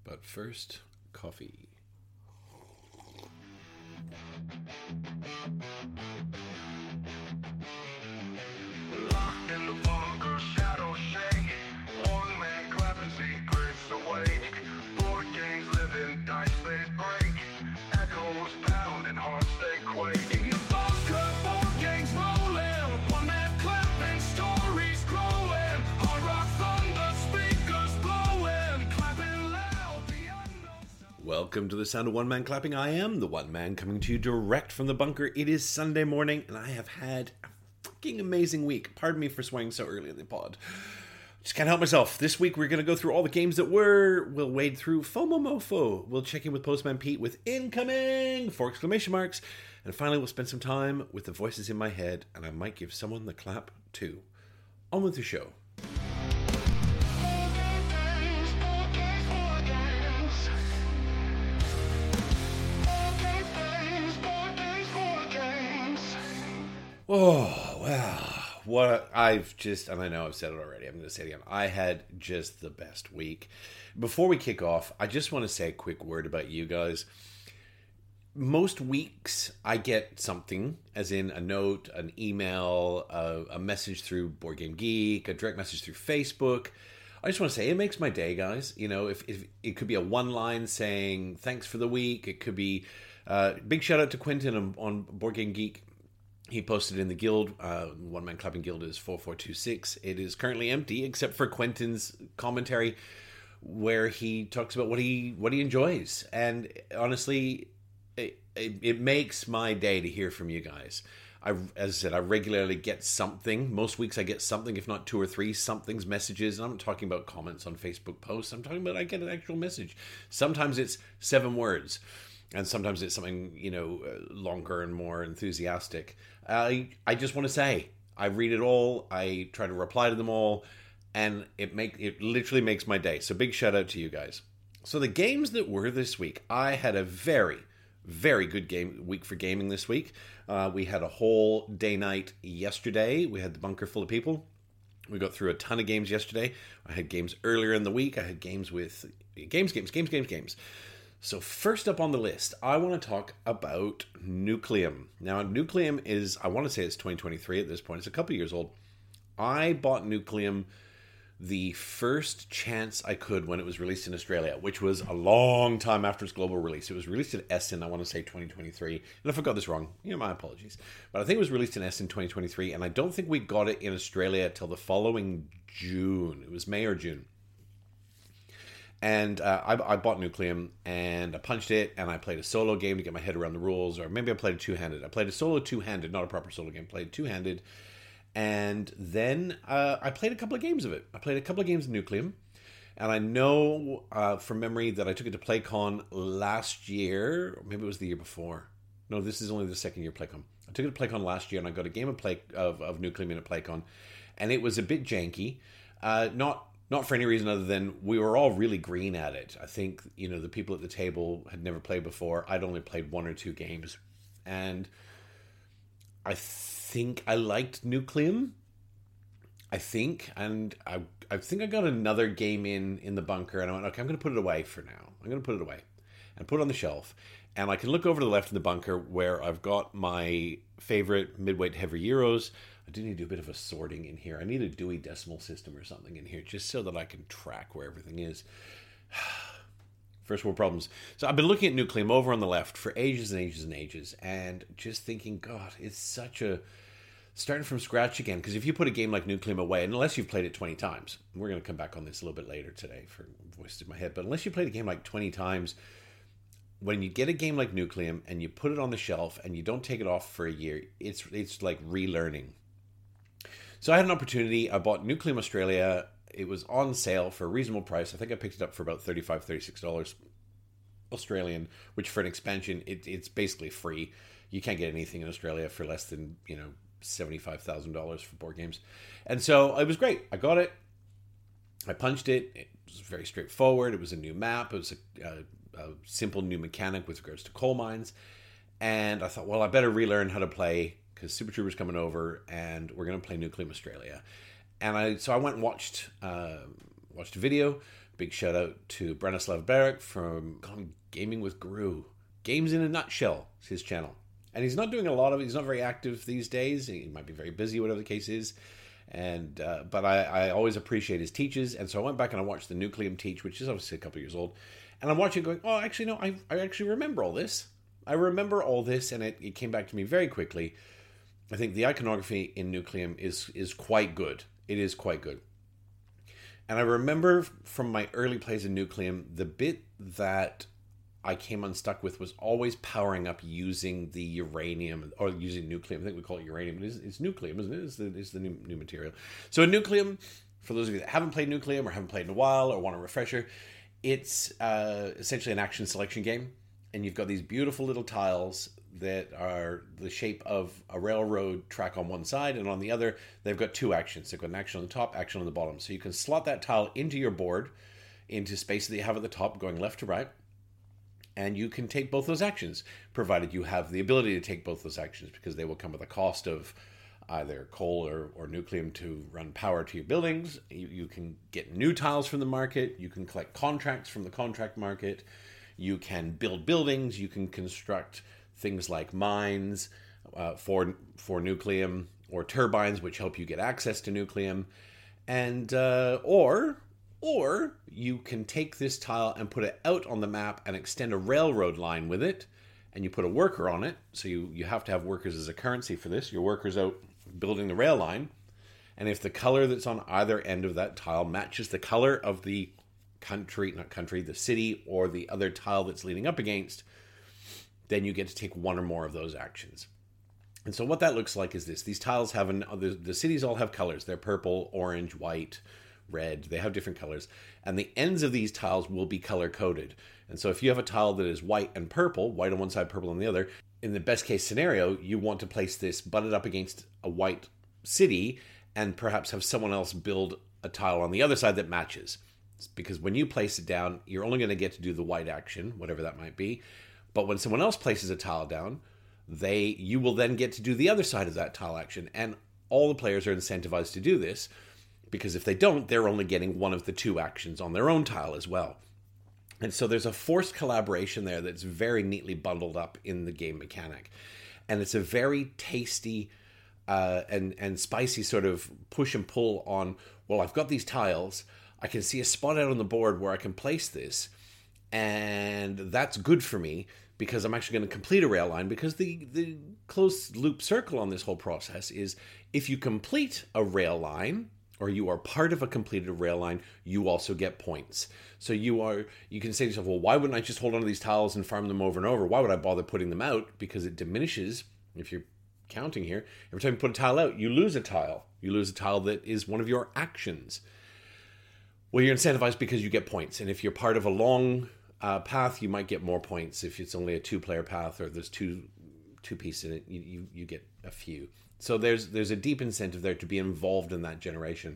But first, coffee. Locked in the bunker, shadows shake. One man clapping secrets awake. Board games living, dice they break. Echoes pound and hearts they quake. In the bunker, board games rolling. One man clapping, stories growing. Hard rock thunder, speakers blowing. Clapping loud, the unknown sound. Welcome to the sound of one man clapping. I am the one man coming to you direct from the bunker. It is Sunday morning, and I have had a fucking amazing week. Pardon me for swearing so early in the pod. Just can't help myself. This week we're going to go through all the games that were. We'll wade through FOMO Mofo. We'll check in with Postman Pete with incoming! 4 exclamation marks. And finally we'll spend some time with the voices in my head, and I might give someone the clap too. On with the show. Oh, wow. What I've just, and I know I've said it already, I'm going to say it again. I had just the best week. Before we kick off, I just want to say a quick word about you guys. Most weeks I get something, as in a note, an email, a message through Board Game Geek, a direct message through Facebook. I just want to say it makes my day, guys. You know, if it could be a one line saying thanks for the week. It could be big shout out to Quentin on Board Game Geek. He posted in the guild, One Man Clapping Guild is 4426. It is currently empty, except for Quentin's commentary, where he talks about what he enjoys. And honestly, it makes my day to hear from you guys. As I said, I regularly get something. Most weeks I get something, if not 2 or 3 somethings, messages. And I'm not talking about comments on Facebook posts. I'm talking about I get an actual message. Sometimes it's 7 words. And sometimes it's something, longer and more enthusiastic. I just want to say, I read it all. I try to reply to them all. And it literally makes my day. So big shout out to you guys. So the games that were this week, I had a very, very good week for gaming this week. We had a whole day night yesterday. We had the bunker full of people. We got through a ton of games yesterday. I had games earlier in the week. I had games with games. So first up on the list, I want to talk about Nucleum. Now, Nucleum is, I want to say it's 2023 at this point. It's a couple years old. I bought Nucleum the first chance I could when it was released in Australia, which was a long time after its global release. It was released at Essen, I want to say 2023. And if I got this wrong, my apologies. But I think it was released in Essen 2023, and I don't think we got it in Australia till the following June. It was May or June. And I bought Nucleum, and I punched it, and I played a solo game to get my head around the rules, or maybe I played it two-handed. I played a solo two-handed, not a proper solo game. Played two-handed, and then I played a couple of games of it. I played a couple of games of Nucleum, and I know from memory that I took it to PlayCon last year, or maybe it was the year before. No, this is only the second year PlayCon. I took it to PlayCon last year, and I got a game of Nucleum in at PlayCon, and it was a bit janky. Not for any reason other than we were all really green at it. I think, the people at the table had never played before. I'd only played 1 or 2 games. And I think I liked Nucleum. I think I got another game in the bunker. And I went, okay, I'm going to put it away for now. I'm going to put it away. And put it on the shelf. And I can look over to the left in the bunker where I've got my favorite midweight heavy Euros. I do need to do a bit of a sorting in here. I need a Dewey Decimal System or something in here just so that I can track where everything is. First world problems. So I've been looking at Nucleum over on the left for ages and ages and ages, and just thinking, God, it's such a... starting from scratch again, because if you put a game like Nucleum away, and unless you've played it 20 times, we're going to come back on this a little bit later today for voices in my head, but unless you played a game like 20 times, when you get a game like Nucleum and you put it on the shelf and you don't take it off for a year, it's like relearning. So I had an opportunity. I bought Nucleum Australia. It was on sale for a reasonable price. I think I picked it up for about $35, $36 Australian, which for an expansion, it's basically free. You can't get anything in Australia for less than, $75,000 for board games. And so it was great. I got it. I punched it. It was very straightforward. It was a new map. It was a simple new mechanic with regards to coal mines. And I thought, well, I better relearn how to play because Super Trooper's coming over and we're going to play Nucleum Australia. And so I went and watched a video big shout out to Branislav Berek from Gaming with Guru. Games in a Nutshell is his channel. And he's not doing a lot of it. He's not very active these days. He might be very busy, whatever the case is. And but I always appreciate his teaches. And so I went back and I watched the Nucleum teach, which is obviously a couple of years old. And I'm watching going, oh, actually, no, I actually remember all this. I remember all this, and it came back to me very quickly. I think the iconography in Nucleum is quite good. It is quite good. And I remember from my early plays in Nucleum, the bit that I came unstuck with was always powering up using the uranium, or using Nucleum. I think we call it uranium, but it's Nucleum, isn't it? It's the new material. So in Nucleum, for those of you that haven't played Nucleum or haven't played in a while or want a refresher, it's essentially an action selection game. And you've got these beautiful little tiles that are the shape of a railroad track on one side, and on the other, they've got two actions. They've got an action on the top, action on the bottom. So you can slot that tile into your board, into space that you have at the top, going left to right, and you can take both those actions, provided you have the ability to take both those actions, because they will come with a cost of either coal or Nucleum to run power to your buildings. You can get new tiles from the market. You can collect contracts from the contract market. You can build buildings. You can construct things like mines for Nucleum, or turbines, which help you get access to Nucleum, and or you can take this tile and put it out on the map and extend a railroad line with it, and you put a worker on it. So you have to have workers as a currency for this. Your worker's out building the rail line, and if the color that's on either end of that tile matches the color of the the city, or the other tile that's leaning up against, then you get to take one or more of those actions. And so what that looks like is this. These tiles have the cities all have colors. They're purple, orange, white, red. They have different colors. And the ends of these tiles will be color coded. And so if you have a tile that is white and purple, white on one side, purple on the other, in the best case scenario, you want to place this butted up against a white city and perhaps have someone else build a tile on the other side that matches. Because when you place it down, you're only going to get to do the white action, whatever that might be. But when someone else places a tile down, you will then get to do the other side of that tile action. And all the players are incentivized to do this, because if they don't, they're only getting one of the two actions on their own tile as well. And so there's a forced collaboration there that's very neatly bundled up in the game mechanic. And it's a very tasty and spicy sort of push and pull on, well, I've got these tiles, I can see a spot out on the board where I can place this, and that's good for me because I'm actually going to complete a rail line, because the closed loop circle on this whole process is if you complete a rail line, or you are part of a completed rail line, you also get points. So you can say to yourself, well, why wouldn't I just hold on to these tiles and farm them over and over? Why would I bother putting them out? Because it diminishes, if you're counting here, every time you put a tile out, you lose a tile. You lose a tile that is one of your actions. Well, you're incentivized because you get points. And if you're part of a long path, you might get more points. If it's only a two-player path, or there's two pieces in it, you get a few. So there's a deep incentive there to be involved in that generation.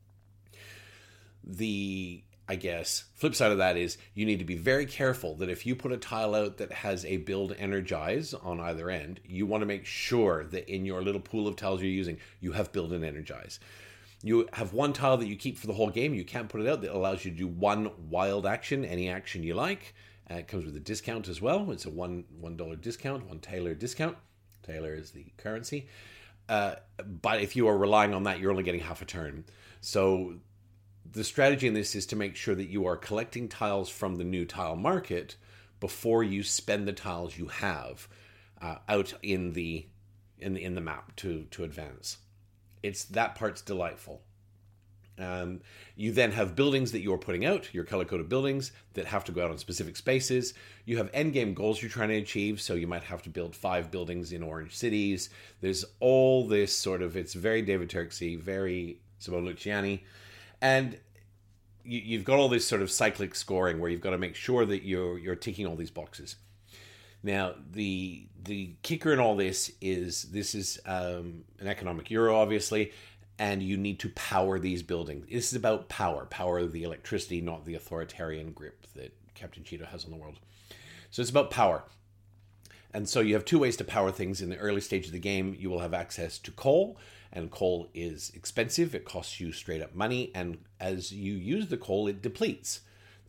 The, I guess, flip side of that is you need to be very careful that if you put a tile out that has a build energize on either end, you want to make sure that in your little pool of tiles you're using, you have build and energize. You have one tile that you keep for the whole game. You can't put it out. That allows you to do one wild action, any action you like. It comes with a discount as well. It's a $1 discount, one Taylor discount. Taylor is the currency. But if you are relying on that, you're only getting half a turn. So the strategy in this is to make sure that you are collecting tiles from the new tile market before you spend the tiles you have out in the map to advance. That part's delightful. You then have buildings that you're putting out, your color-coded buildings that have to go out on specific spaces. You have endgame goals you're trying to achieve, so you might have to build 5 buildings in orange cities. There's all this sort of, it's very David Turksy, very Simone Luciani. And you've got all this sort of cyclic scoring where you've got to make sure that you're ticking all these boxes. Now, the kicker in all this is an economic euro, obviously, and you need to power these buildings. This is about power of the electricity, not the authoritarian grip that Captain Cheeto has on the world. So it's about power. And so you have 2 ways to power things. In the early stage of the game, you will have access to coal, and coal is expensive. It costs you straight up money, and as you use the coal, it depletes.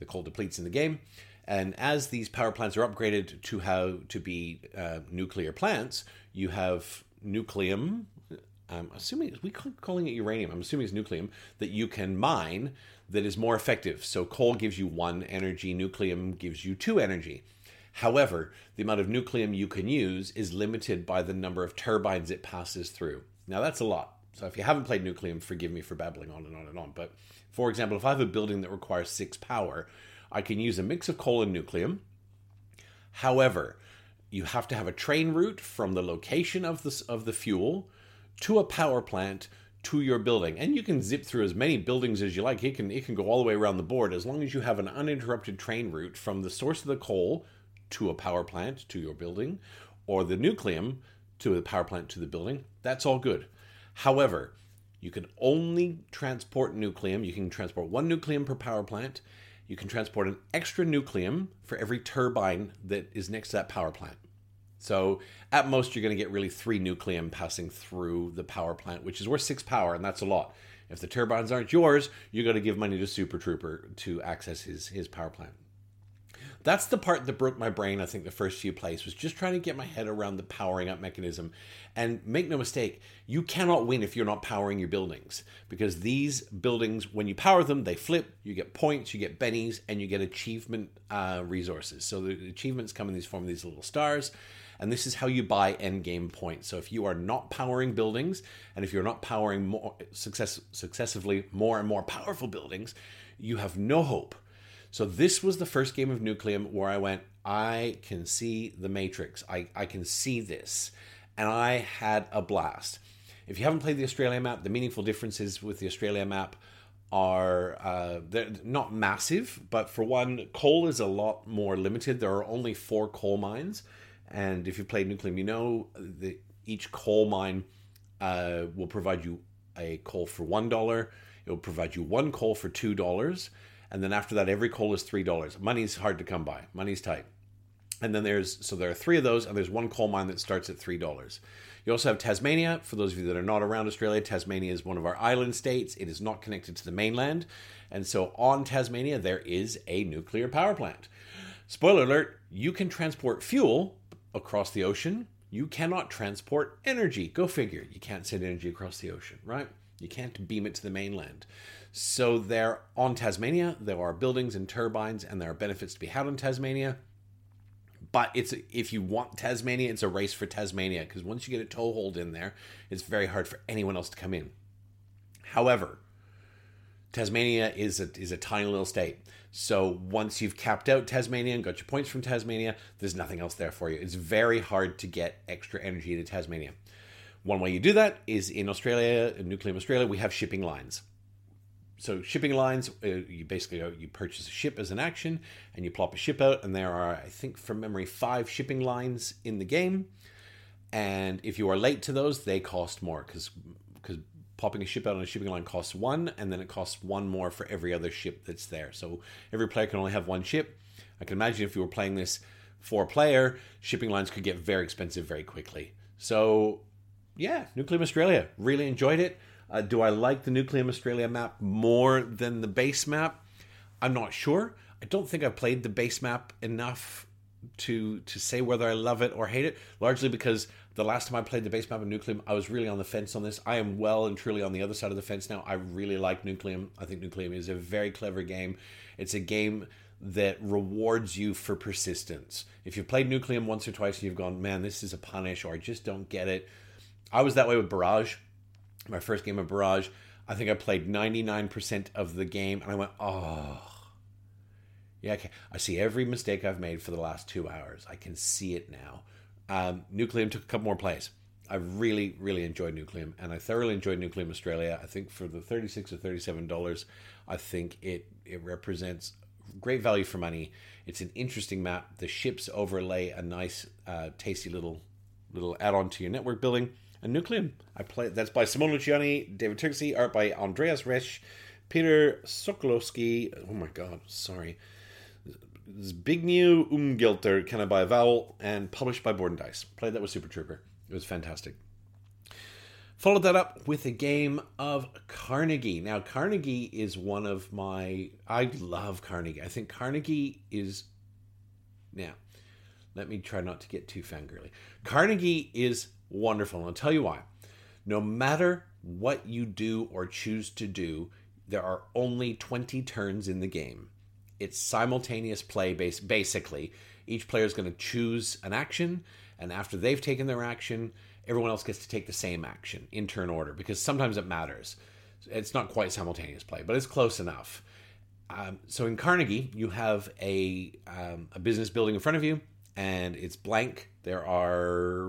the coal depletes in the game. And as these power plants are upgraded to how to be nuclear plants, you have nucleum. I'm assuming we calling it uranium. I'm assuming it's nucleum that you can mine that is more effective. So coal gives you 1 energy, nucleum gives you 2 energy. However, the amount of nucleum you can use is limited by the number of turbines it passes through. Now, that's a lot. So if you haven't played nucleum, forgive me for babbling on and on and on. But for example, if I have a building that requires 6 power, I can use a mix of coal and nucleum. However, you have to have a train route from the location of the fuel to a power plant to your building. And you can zip through as many buildings as you like. It can go all the way around the board as long as you have an uninterrupted train route from the source of the coal to a power plant to your building, or the nucleum to the power plant to the building. That's all good. However, you can only transport nucleum. You can transport 1 nucleum per power plant. You can transport an extra nucleum for every turbine that is next to that power plant. So at most, you're going to get really 3 nucleum passing through the power plant, which is worth 6 power, and that's a lot. If the turbines aren't yours, you're going to give money to Super Trooper to access his power plant. That's the part that broke my brain, I think, the first few plays, was just trying to get my head around the powering up mechanism. And make no mistake, you cannot win if you're not powering your buildings. Because these buildings, when you power them, they flip, you get points, you get bennies, and you get achievement resources. So the achievements come in these form of these little stars. And this is how you buy endgame points. So if you are not powering buildings, and if you're not powering more successively more and more powerful buildings, you have no hope. So this was the first game of Nucleum where I went, I can see the Matrix. I can see this. And I had a blast. If you haven't played the Australia map, the meaningful differences with the Australia map are they're not massive. But for one, coal is a lot more limited. There are only 4 coal mines. And if you played Nucleum, you know that each coal mine will provide you a coal for $1. It will provide you 1 coal for $2. And then after that, every coal is $3. Money's hard to come by. Money's tight. And then there are 3 of those, and there's 1 coal mine that starts at $3. You also have Tasmania. For those of you that are not around Australia, Tasmania is one of our island states. It is not connected to the mainland. And so on Tasmania, there is a nuclear power plant. Spoiler alert, you can transport fuel across the ocean. You cannot transport energy. Go figure. You can't send energy across the ocean, right? You can't beam it to the mainland. So there on Tasmania, there are buildings and turbines, and there are benefits to be had on Tasmania. But if you want Tasmania, it's a race for Tasmania, because once you get a toehold in there, it's very hard for anyone else to come in. However, Tasmania is a tiny little state. So once you've capped out Tasmania and got your points from Tasmania, there's nothing else there for you. It's very hard to get extra energy to Tasmania. One way you do that is in Australia, in Nucleum Australia, we have shipping lines. So shipping lines, you purchase a ship as an action, and you plop a ship out, and there are, I think from memory, 5 shipping lines in the game. And if you are late to those, they cost more, because popping a ship out on a shipping line costs 1, and then it costs 1 more for every other ship that's there. So every player can only have 1 ship. I can imagine if you were playing this 4-player, shipping lines could get very expensive very quickly. So yeah, Nucleum Australia, really enjoyed it. Do I like the Nucleum Australia map more than the base map? I'm not sure. I don't think I've played the base map enough to say whether I love it or hate it, largely because the last time I played the base map of Nucleum, I was really on the fence on this. I am well and truly on the other side of the fence now. I really like Nucleum. I think Nucleum is a very clever game. It's a game that rewards you for persistence. If you've played Nucleum once or twice and you've gone, man, this is a punish, or I just don't get it. I was that way with Barrage. My first game of Barrage, I think I played 99% of the game, and I went, oh. Yeah, okay. I see every mistake I've made for the last 2 hours. I can see it now. Nucleum took a couple more plays. I really, really enjoyed Nucleum, and I thoroughly enjoyed Nucleum Australia. I think for the $36 or $37, I think it represents great value for money. It's an interesting map. The ships overlay a nice, tasty little add-on to your network building. And Nucleum, that's by Simone Luciani, David Turkey, art by Andreas Resch, Peter Sokolowski, oh my god, sorry, Zbigniew Umgelter, kind of by Vowel, and published by Board and Dice. Played that with Super Trooper. It was fantastic. Followed that up with a game of Carnegie. Now, Carnegie is one of my... I love Carnegie. I think Carnegie is... Now, let me try not to get too fangirly. Carnegie is wonderful, and I'll tell you why. No matter what you do or choose to do, there are only 20 turns in the game. It's simultaneous play, basically. Each player is going to choose an action, and after they've taken their action, everyone else gets to take the same action in turn order, because sometimes it matters. It's not quite simultaneous play, but it's close enough. So in Carnegie, you have a business building in front of you, and it's blank. There are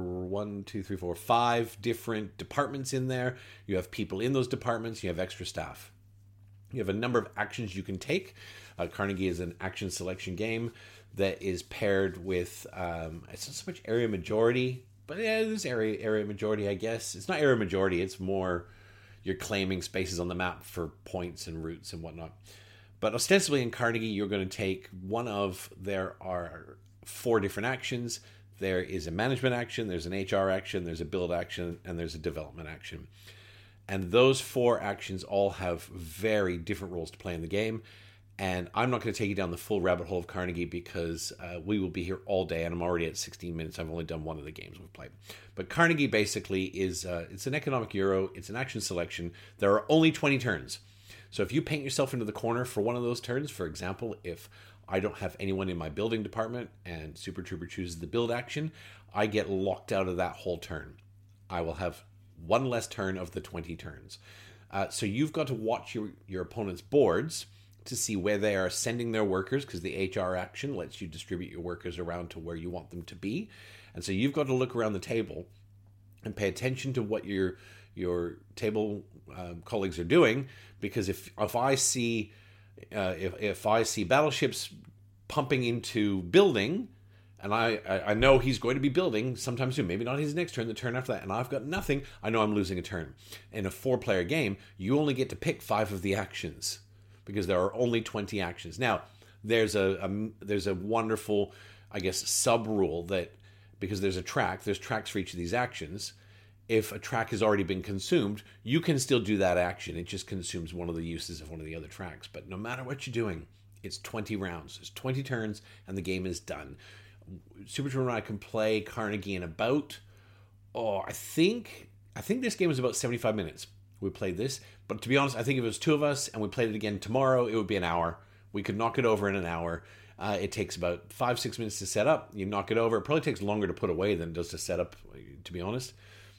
5 different departments in there. You have people in those departments. You have extra staff. You have a number of actions you can take. Carnegie is an action selection game that is paired with, it's not so much area majority, but yeah, there's area majority, I guess. It's not area majority. It's more you're claiming spaces on the map for points and routes and whatnot. But ostensibly in Carnegie, you're going to take there are 4 different actions. There is a management action, there's an HR action, there's a build action, and there's a development action. And those 4 actions all have very different roles to play in the game. And I'm not going to take you down the full rabbit hole of Carnegie because we will be here all day, and I'm already at 16 minutes. I've only done one of the games we've played. But Carnegie basically is it's an economic euro. It's an action selection. There are only 20 turns. So if you paint yourself into the corner for one of those turns, for example, if I don't have anyone in my building department and Super Trooper chooses the build action, I get locked out of that whole turn. I will have one less turn of the 20 turns. So you've got to watch your opponent's boards to see where they are sending their workers, because the HR action lets you distribute your workers around to where you want them to be. And so you've got to look around the table and pay attention to what your table colleagues are doing, because if I see battleships pumping into building, and I know he's going to be building sometime soon, maybe not his next turn, the turn after that, and I've got nothing, I know I'm losing a turn. In a 4-player game, you only get to pick 5 of the actions, because there are only 20 actions. Now, there's a wonderful, I guess, sub-rule that, because there's tracks for each of these actions. If a track has already been consumed, you can still do that action. It just consumes one of the uses of one of the other tracks. But no matter what you're doing, it's 20 rounds. It's 20 turns, and the game is done. Super Trooper and I can play Carnegie in about, I think this game is about 75 minutes. We played this, but to be honest, I think if it was 2 of us and we played it again tomorrow, it would be an hour. We could knock it over in an hour. It takes about 5-6 minutes to set up. You knock it over. It probably takes longer to put away than it does to set up, to be honest.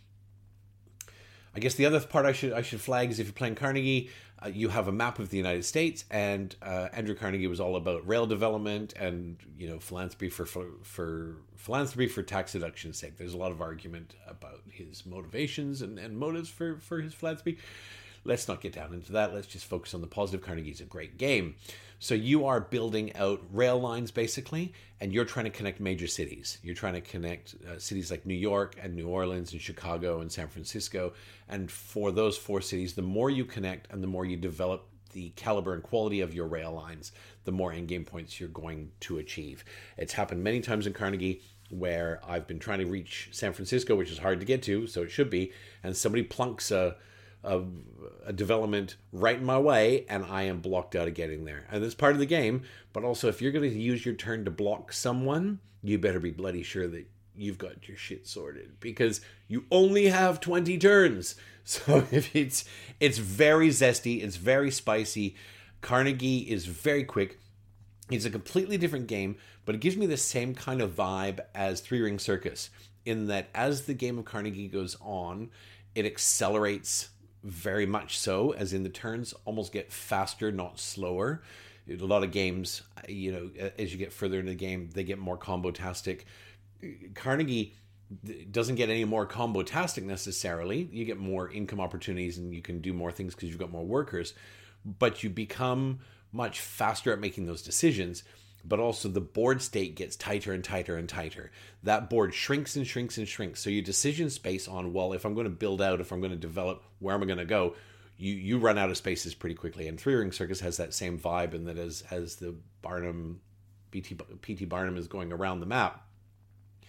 I guess the other part I should flag is if you're playing Carnegie, you have a map of the United States, and Andrew Carnegie was all about rail development and philanthropy for tax deduction's sake. There's a lot of argument about his motivations and motives for his philanthropy. Let's not get down into that. Let's just focus on the positive. Carnegie's a great game. So you are building out rail lines, basically, and you're trying to connect major cities. You're trying to connect cities like New York and New Orleans and Chicago and San Francisco. And for those 4 cities, the more you connect and the more you develop the caliber and quality of your rail lines, the more in-game points you're going to achieve. It's happened many times in Carnegie where I've been trying to reach San Francisco, which is hard to get to, so it should be, and somebody plunks a development right in my way, and I am blocked out of getting there. And that's part of the game, but also if you're going to use your turn to block someone, you better be bloody sure that you've got your shit sorted, because you only have 20 turns. So if it's very zesty, it's very spicy. Carnegie is very quick. It's a completely different game, but it gives me the same kind of vibe as Three Ring Circus, in that as the game of Carnegie goes on, it accelerates very much so, as in the turns almost get faster, not slower. A lot of games, as you get further into the game, they get more combo-tastic. Carnegie doesn't get any more combo-tastic necessarily. You get more income opportunities and you can do more things because you've got more workers, but you become much faster at making those decisions. But also the board state gets tighter and tighter and tighter. That board shrinks and shrinks and shrinks. So your decision space on, if I'm going to build out, if I'm going to develop, where am I going to go, you run out of spaces pretty quickly. And Three Ring Circus has that same vibe, in that as the Barnum, P.T. Barnum is going around the map,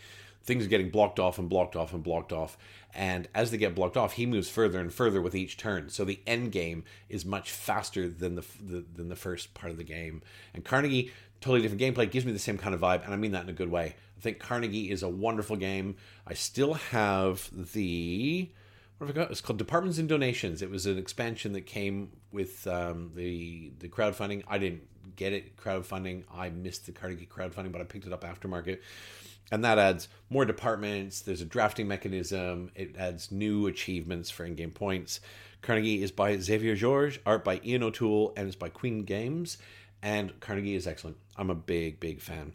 things are getting blocked off and blocked off and blocked off. And as they get blocked off, he moves further and further with each turn. So the end game is much faster than the first part of the game. And Carnegie, totally different gameplay, gives me the same kind of vibe, and I mean that in a good way. I think Carnegie is a wonderful game. I still have the... What have I got? It's called Departments and Donations. It was an expansion that came with the crowdfunding. I didn't get it crowdfunding. I missed the Carnegie crowdfunding, but I picked it up aftermarket. And that adds more departments. There's a drafting mechanism. It adds new achievements for in-game points. Carnegie is by Xavier Georges, art by Ian O'Toole, and it's by Queen Games. And Carnegie is excellent. I'm a big, big fan.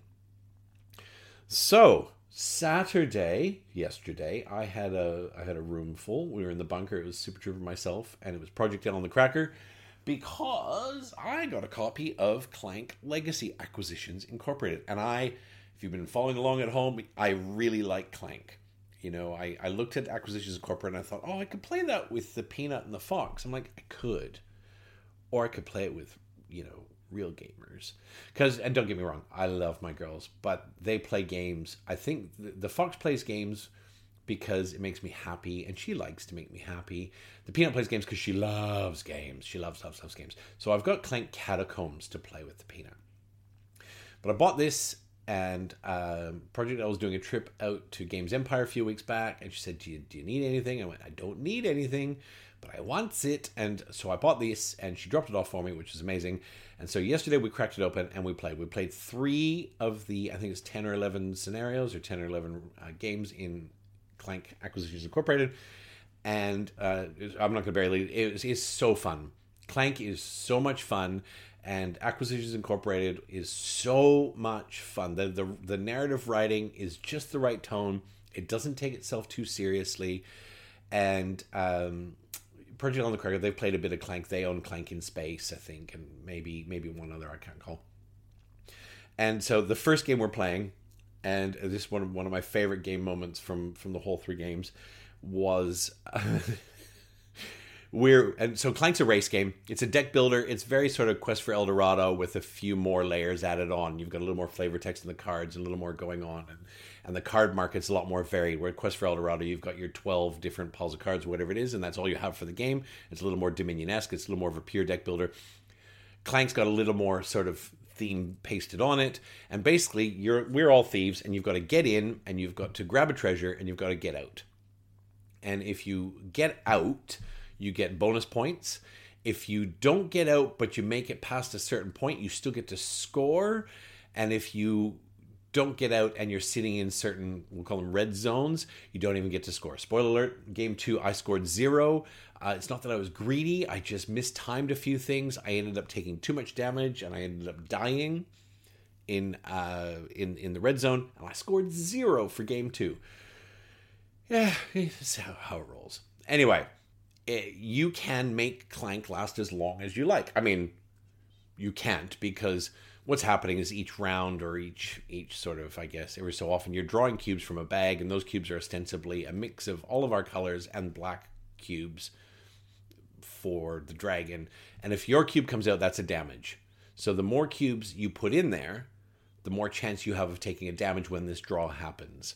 So, yesterday, I had a room full. We were in the bunker. It was Super Trooper, myself, and it was Project L on the Cracker, because I got a copy of Clank Legacy Acquisitions Incorporated. And if you've been following along at home, I really like Clank. You know, I looked at Acquisitions Incorporated and I thought, I could play that with the Peanut and the Fox. I'm like, I could. Or I could play it with, real gamers. And don't get me wrong, I love my girls, but they play games. I think the Fox plays games because it makes me happy, and she likes to make me happy. The Peanut plays games because she loves games. She loves games. So I've got Clank Catacombs to play with the Peanut. But I bought this, and Project L was doing a trip out to Games Empire a few weeks back, and she said, do you need anything? I went, I don't need anything, but I want it. And so I bought this, and she dropped it off for me, which is amazing. And so yesterday we cracked it open and we played. We played 3 of the, I think it's 10 or 11 scenarios or 10 or 11 games in Clank Acquisitions Incorporated. And I'm not going to bury it. It's so fun. Clank is so much fun, and Acquisitions Incorporated is so much fun. The narrative writing is just the right tone. It doesn't take itself too seriously. And Project on the Cracker, they've played a bit of Clank. They own Clank in Space, I think, and maybe one other I can't call. And so the first game we're playing, and this is one of my favorite game moments from the whole 3 games, was so Clank's a race game. It's a deck builder. It's very sort of Quest for El Dorado with a few more layers added on. You've got a little more flavor text in the cards, and a little more going on, and the card market's a lot more varied. Where Quest for El Dorado, you've got your 12 different piles of cards, whatever it is, and that's all you have for the game. It's a little more Dominion-esque. It's a little more of a pure deck builder. Clank's got a little more sort of theme pasted on it, and basically we're all thieves, and you've got to get in, and you've got to grab a treasure, and you've got to get out. And if you get out, you get bonus points. If you don't get out, but you make it past a certain point, you still get to score. And if you don't get out and you're sitting in certain, we'll call them red zones, you don't even get to score. Spoiler alert, game 2, I scored 0. It's not that I was greedy. I just mistimed a few things. I ended up taking too much damage, and I ended up dying in the red zone. And I scored 0 for game 2. Yeah, it's how it rolls. Anyway, you can make Clank last as long as you like. I mean, you can't, because what's happening is each round, or each sort of, I guess, every so often, you're drawing cubes from a bag, and those cubes are ostensibly a mix of all of our colors and black cubes for the dragon. And if your cube comes out, that's a damage. So the more cubes you put in there, the more chance you have of taking a damage when this draw happens.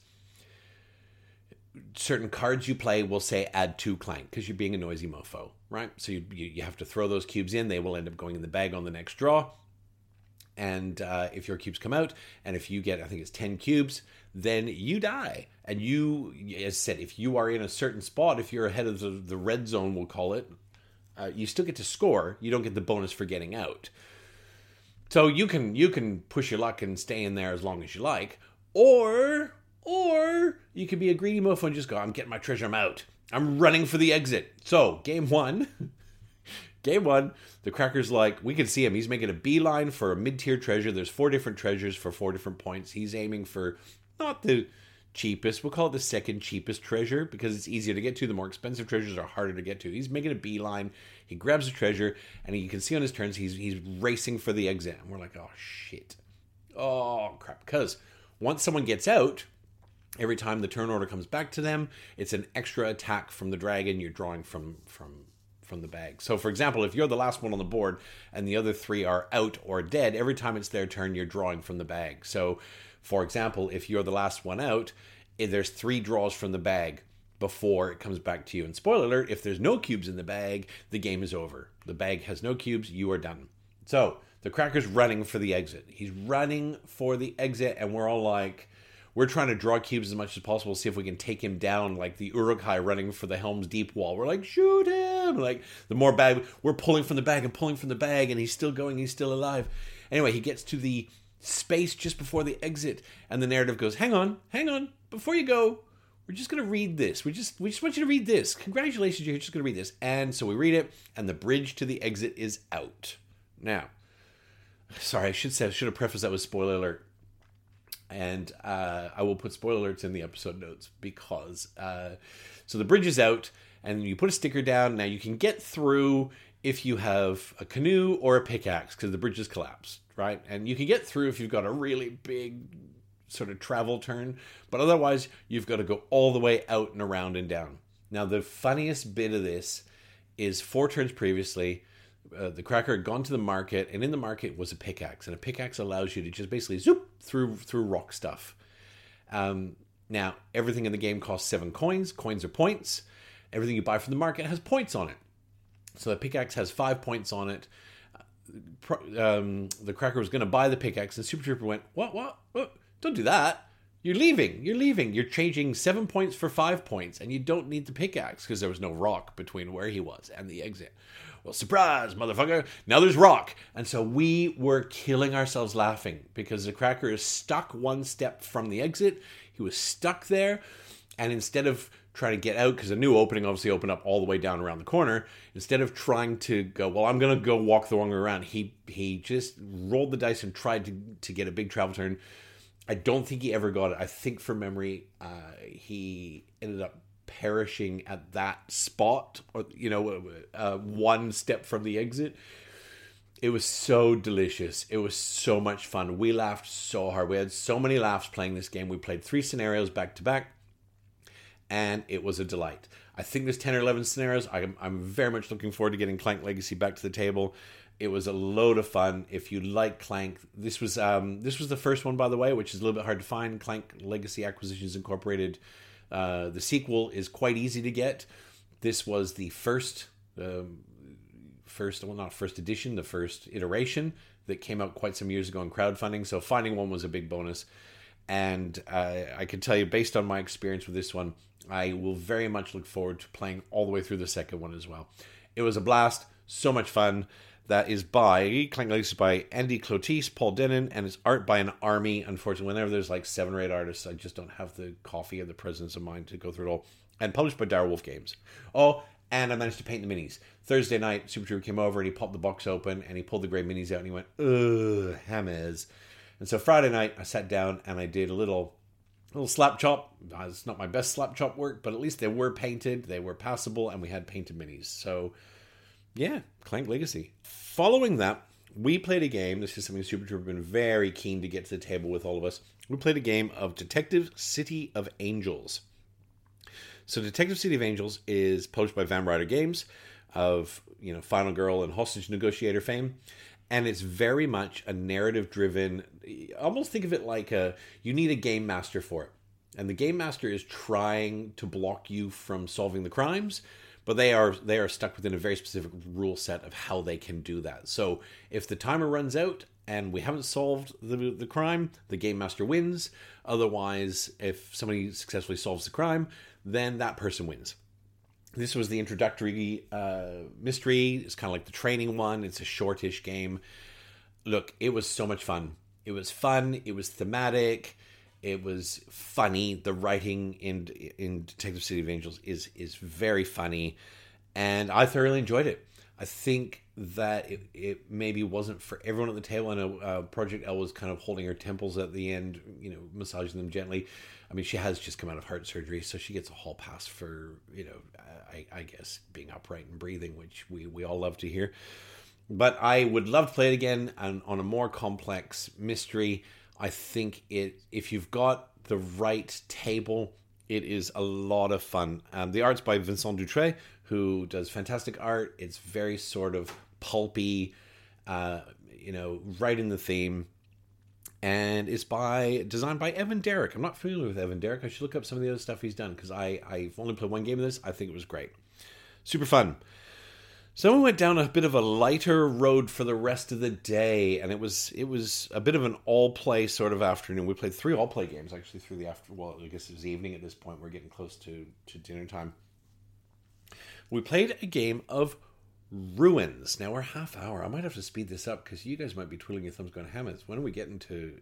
Certain cards you play will say add 2 Clank, because you're being a noisy mofo, right? So you have to throw those cubes in. They will end up going in the bag on the next draw. And if your cubes come out, and if you get, I think it's 10 cubes, then you die. And you, as I said, if you are in a certain spot, if you're ahead of the red zone, we'll call it, you still get to score. You don't get the bonus for getting out. So you can push your luck and stay in there as long as you like, or you could be a greedy mofo and just go, I'm getting my treasure, I'm out. I'm running for the exit. So, game 1, the Cracker's like, we can see him. He's making a beeline for a mid-tier treasure. There's 4 different treasures for 4 different points. He's aiming for not the cheapest. We'll call it the second cheapest treasure, because it's easier to get to. The more expensive treasures are harder to get to. He's making a beeline. He grabs a treasure, and you can see on his turns, he's racing for the exit. And we're like, oh, shit. Oh, crap. Because once someone gets out, every time the turn order comes back to them, it's an extra attack from the dragon you're drawing from the bag. So, for example, if you're the last one on the board and the other 3 are out or dead, every time it's their turn, you're drawing from the bag. So, for example, if you're the last one out, there's 3 draws from the bag before it comes back to you. And spoiler alert, if there's no cubes in the bag, the game is over. The bag has no cubes, you are done. So the Cracker's running for the exit. He's running for the exit, and we're all like, we're trying to draw cubes as much as possible, see if we can take him down like the Uruk-hai running for the Helm's Deep wall. We're like, shoot him! Like, the more bag, we're pulling from the bag and pulling from the bag, and he's still going, he's still alive. Anyway, he gets to the space just before the exit, and the narrative goes, hang on, before you go, we're just going to read this. We just want you to read this. Congratulations, you're just going to read this. And so we read it, and the bridge to the exit is out. Now, sorry, I should have prefaced that with spoiler alert. And I will put spoiler alerts in the episode notes because so the bridge is out and you put a sticker down. Now you can get through if you have a canoe or a pickaxe because the bridge is collapsed, right? And you can get through if you've got a really big sort of travel turn, but otherwise you've got to go all the way out and around and down. Now the funniest bit of this is 4 turns previously, the Cracker had gone to the market, and in the market was a pickaxe, and a pickaxe allows you to just basically zoop through rock stuff. Now, everything in the game costs 7 coins. Coins are points. Everything you buy from the market has points on it. So the pickaxe has 5 points on it. The Cracker was going to buy the pickaxe, and Super Trooper went, What? Don't do that. You're leaving. You're changing 7 points for 5 points, and you don't need the pickaxe because there was no rock between where he was and the exit. Well, surprise, motherfucker. Now there's rock. And so we were killing ourselves laughing because the Cracker is stuck 1 step from the exit. He was stuck there. And instead of trying to get out, because a new opening obviously opened up all the way down around the corner, instead of trying to go, well, I'm going to go walk the wrong way around, he just rolled the dice and tried to get a big travel turn. I don't think he ever got it. I think from memory, he ended up perishing at that spot, or 1 step from the exit. It was so delicious. It was so much fun. We laughed so hard. We had so many laughs playing this game. We played 3 scenarios back to back, and it was a delight. I think there's 10 or 11 scenarios. I'm very much looking forward to getting Clank Legacy back to the table. It was a load of fun. If you like Clank, this was the first one, by the way, which is a little bit hard to find. Clank Legacy Acquisitions Incorporated. The sequel is quite easy to get. This was the first edition, the first iteration that came out quite some years ago in crowdfunding. So finding one was a big bonus. And I can tell you, based on my experience with this one, I will very much look forward to playing all the way through the second one as well. It was a blast. So much fun. That is by Clank Legacy by Andy Clotis, Paul Denon, and it's art by an army. Unfortunately, whenever there's like 7 or 8 artists, I just don't have the coffee or the presence of mind to go through it all. And published by Dire Wolf Games. Oh, and I managed to paint the minis. Thursday night, Super Trooper came over and he popped the box open and he pulled the grey minis out and he went, ugh, hammers. And so Friday night, I sat down and I did a little slap chop. It's not my best slap chop work, but at least they were painted, they were passable, and we had painted minis. So yeah, Clank Legacy. Following that, we played a game. This is something Super Trooper has been very keen to get to the table with all of us. We played a game of Detective City of Angels. So Detective City of Angels is published by Van Ryder Games of, Final Girl and Hostage Negotiator fame. And it's very much a narrative-driven, almost think of it like you need a game master for it. And the game master is trying to block you from solving the crimes, but they are stuck within a very specific rule set of how they can do that. So if the timer runs out and we haven't solved the crime, the game master wins. Otherwise, if somebody successfully solves the crime, then that person wins. This was the introductory mystery. It's kind of like the training one. It's a shortish game. Look, it was so much fun. It was fun. It was thematic. It was funny. The writing in Detective City of Angels is very funny, and I thoroughly enjoyed it. I think that it maybe wasn't for everyone at the table. I know Project L was kind of holding her temples at the end, massaging them gently. I mean, she has just come out of heart surgery, so she gets a hall pass for, I guess, being upright and breathing, which we all love to hear. But I would love to play it again on a more complex mystery. I think if you've got the right table, it is a lot of fun. The art's by Vincent Dutray, who does fantastic art. It's very sort of pulpy, right in the theme. And it's designed by Evan Derrick. I'm not familiar with Evan Derrick. I should look up some of the other stuff he's done because I've only played one game of this. I think it was great. Super fun. So we went down a bit of a lighter road for the rest of the day, and it was a bit of an all-play sort of afternoon. We played 3 all-play games, actually, through the well, I guess it was evening at this point. We're getting close to dinner time. We played a game of Ruins. Now, we're half hour. I might have to speed this up, because you guys might be twiddling your thumbs going, Hammers, when are we getting to,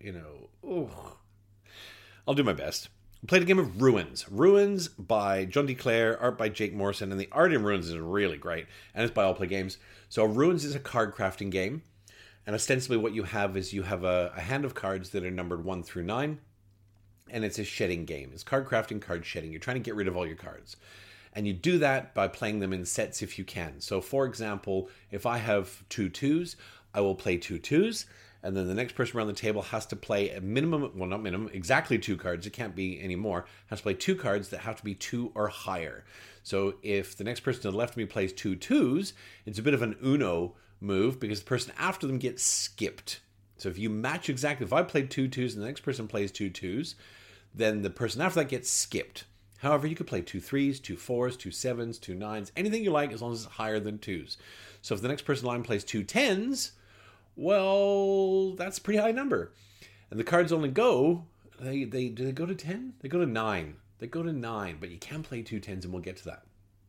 I'll do my best. We played a game of Ruins. Ruins by John D. Clare, art by Jake Morrison, and the art in Ruins is really great, and it's by All Play Games. So Ruins is a card crafting game, and ostensibly what you have is you have a hand of cards that are numbered 1 through 9, and it's a shedding game. It's card crafting, card shedding. You're trying to get rid of all your cards. And you do that by playing them in sets if you can. So, for example, if I have 2 2s, I will play 2 2s, and then the next person around the table has to play a minimum, well, not minimum, exactly 2 cards. It can't be any more. Has to play 2 cards that have to be 2 or higher. So if the next person to the left of me plays 2 2s, it's a bit of an Uno move because the person after them gets skipped. So if you match exactly, if I played 2 2s and the next person plays 2 2s, then the person after that gets skipped. However, you could play 2 3s, 2 4s, 2 7s, 2 9s, anything you like as long as it's higher than 2s. So if the next person in line plays 2 10s, well, that's a pretty high number. And the cards only go, do they go to 10? They go to 9. They go to 9, but you can play 2 10s and we'll get to that.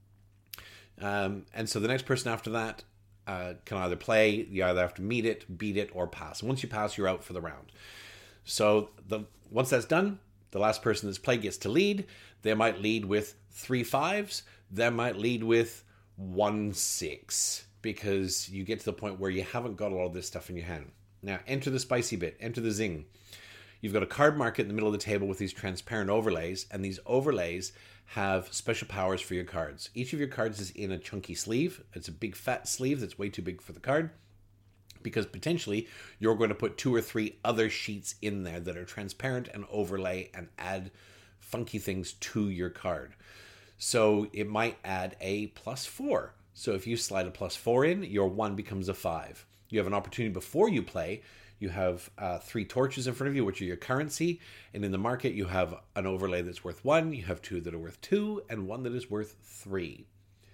And so the next person after that can either play, you either have to meet it, beat it, or pass. And once you pass, you're out for the round. So once that's done, the last person that's played gets to lead. They might lead with 3 5s. They might lead with 1 6. Because you get to the point where you haven't got all of this stuff in your hand. Now, enter the spicy bit. Enter the zing. You've got a card market in the middle of the table with these transparent overlays. And these overlays have special powers for your cards. Each of your cards is in a chunky sleeve. It's a big fat sleeve that's way too big for the card. Because potentially you're going to put 2 or 3 other sheets in there that are transparent and overlay and add funky things to your card. So it might add a +4. So if you slide a +4 in, your 1 becomes a 5. You have an opportunity before you play. You have 3 torches in front of you, which are your currency. And in the market, you have an overlay that's worth 1. You have 2 that are worth 2 and 1 that is worth 3.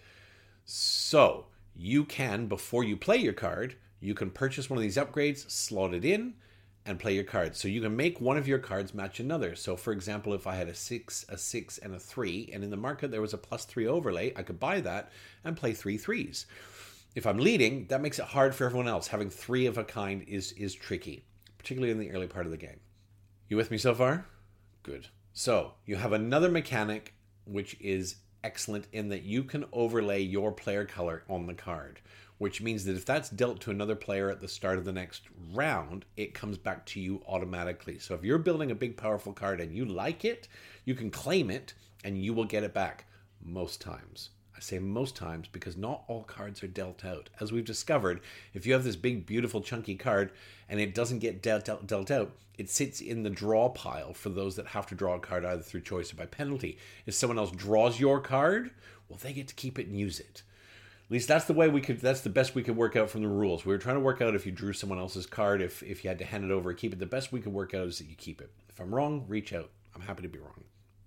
So you can, before you play your card, you can purchase one of these upgrades, slot it in, and play your cards. So you can make one of your cards match another. So for example, if I had a 6, and a 3, and in the market there was a +3 overlay, I could buy that and play 3 3s. If I'm leading, that makes it hard for everyone else. Having 3 of a kind is tricky, particularly in the early part of the game. You with me so far? Good. So you have another mechanic which is excellent in that you can overlay your player color on the card, which means that if that's dealt to another player at the start of the next round, it comes back to you automatically. So if you're building a big, powerful card and you like it, you can claim it and you will get it back most times. I say most times because not all cards are dealt out. As we've discovered, if you have this big, beautiful, chunky card and it doesn't get dealt out, it sits in the draw pile for those that have to draw a card either through choice or by penalty. If someone else draws your card, well, they get to keep it and use it. At least that's that's the best we could work out from the rules. We were trying to work out if you drew someone else's card, if you had to hand it over or keep it. The best we could work out is that you keep it. If I'm wrong, reach out. I'm happy to be wrong.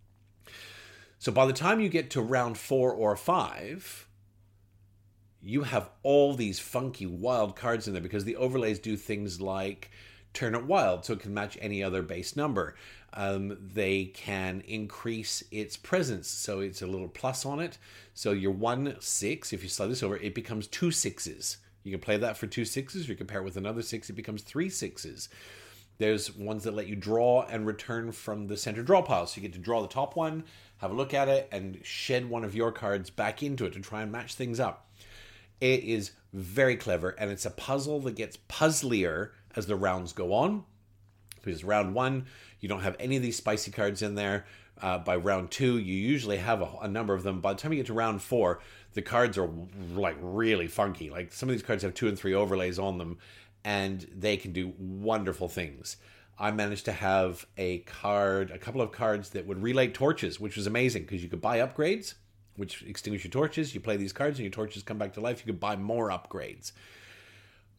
So by the time you get to round 4 or 5, you have all these funky wild cards in there because the overlays do things like turn it wild so it can match any other base number. They can increase its presence, so it's a little plus on it. So your 1 6, if you slide this over, it becomes 2 6s. You can play that for 2 6s, you compare it with another 6, it becomes 3 6s. There's ones that let you draw and return from the center draw pile. So you get to draw the top one, have a look at it, and shed one of your cards back into it to try and match things up. It is very clever, and it's a puzzle that gets puzzlier as the rounds go on. Because round 1, you don't have any of these spicy cards in there. By round 2, you usually have a number of them. By the time you get to round 4, the cards are like really funky. Like some of these cards have 2 and 3 overlays on them, and they can do wonderful things. I managed to have a couple of cards that would relight torches, which was amazing because you could buy upgrades, which extinguish your torches. You play these cards and your torches come back to life. You could buy more upgrades.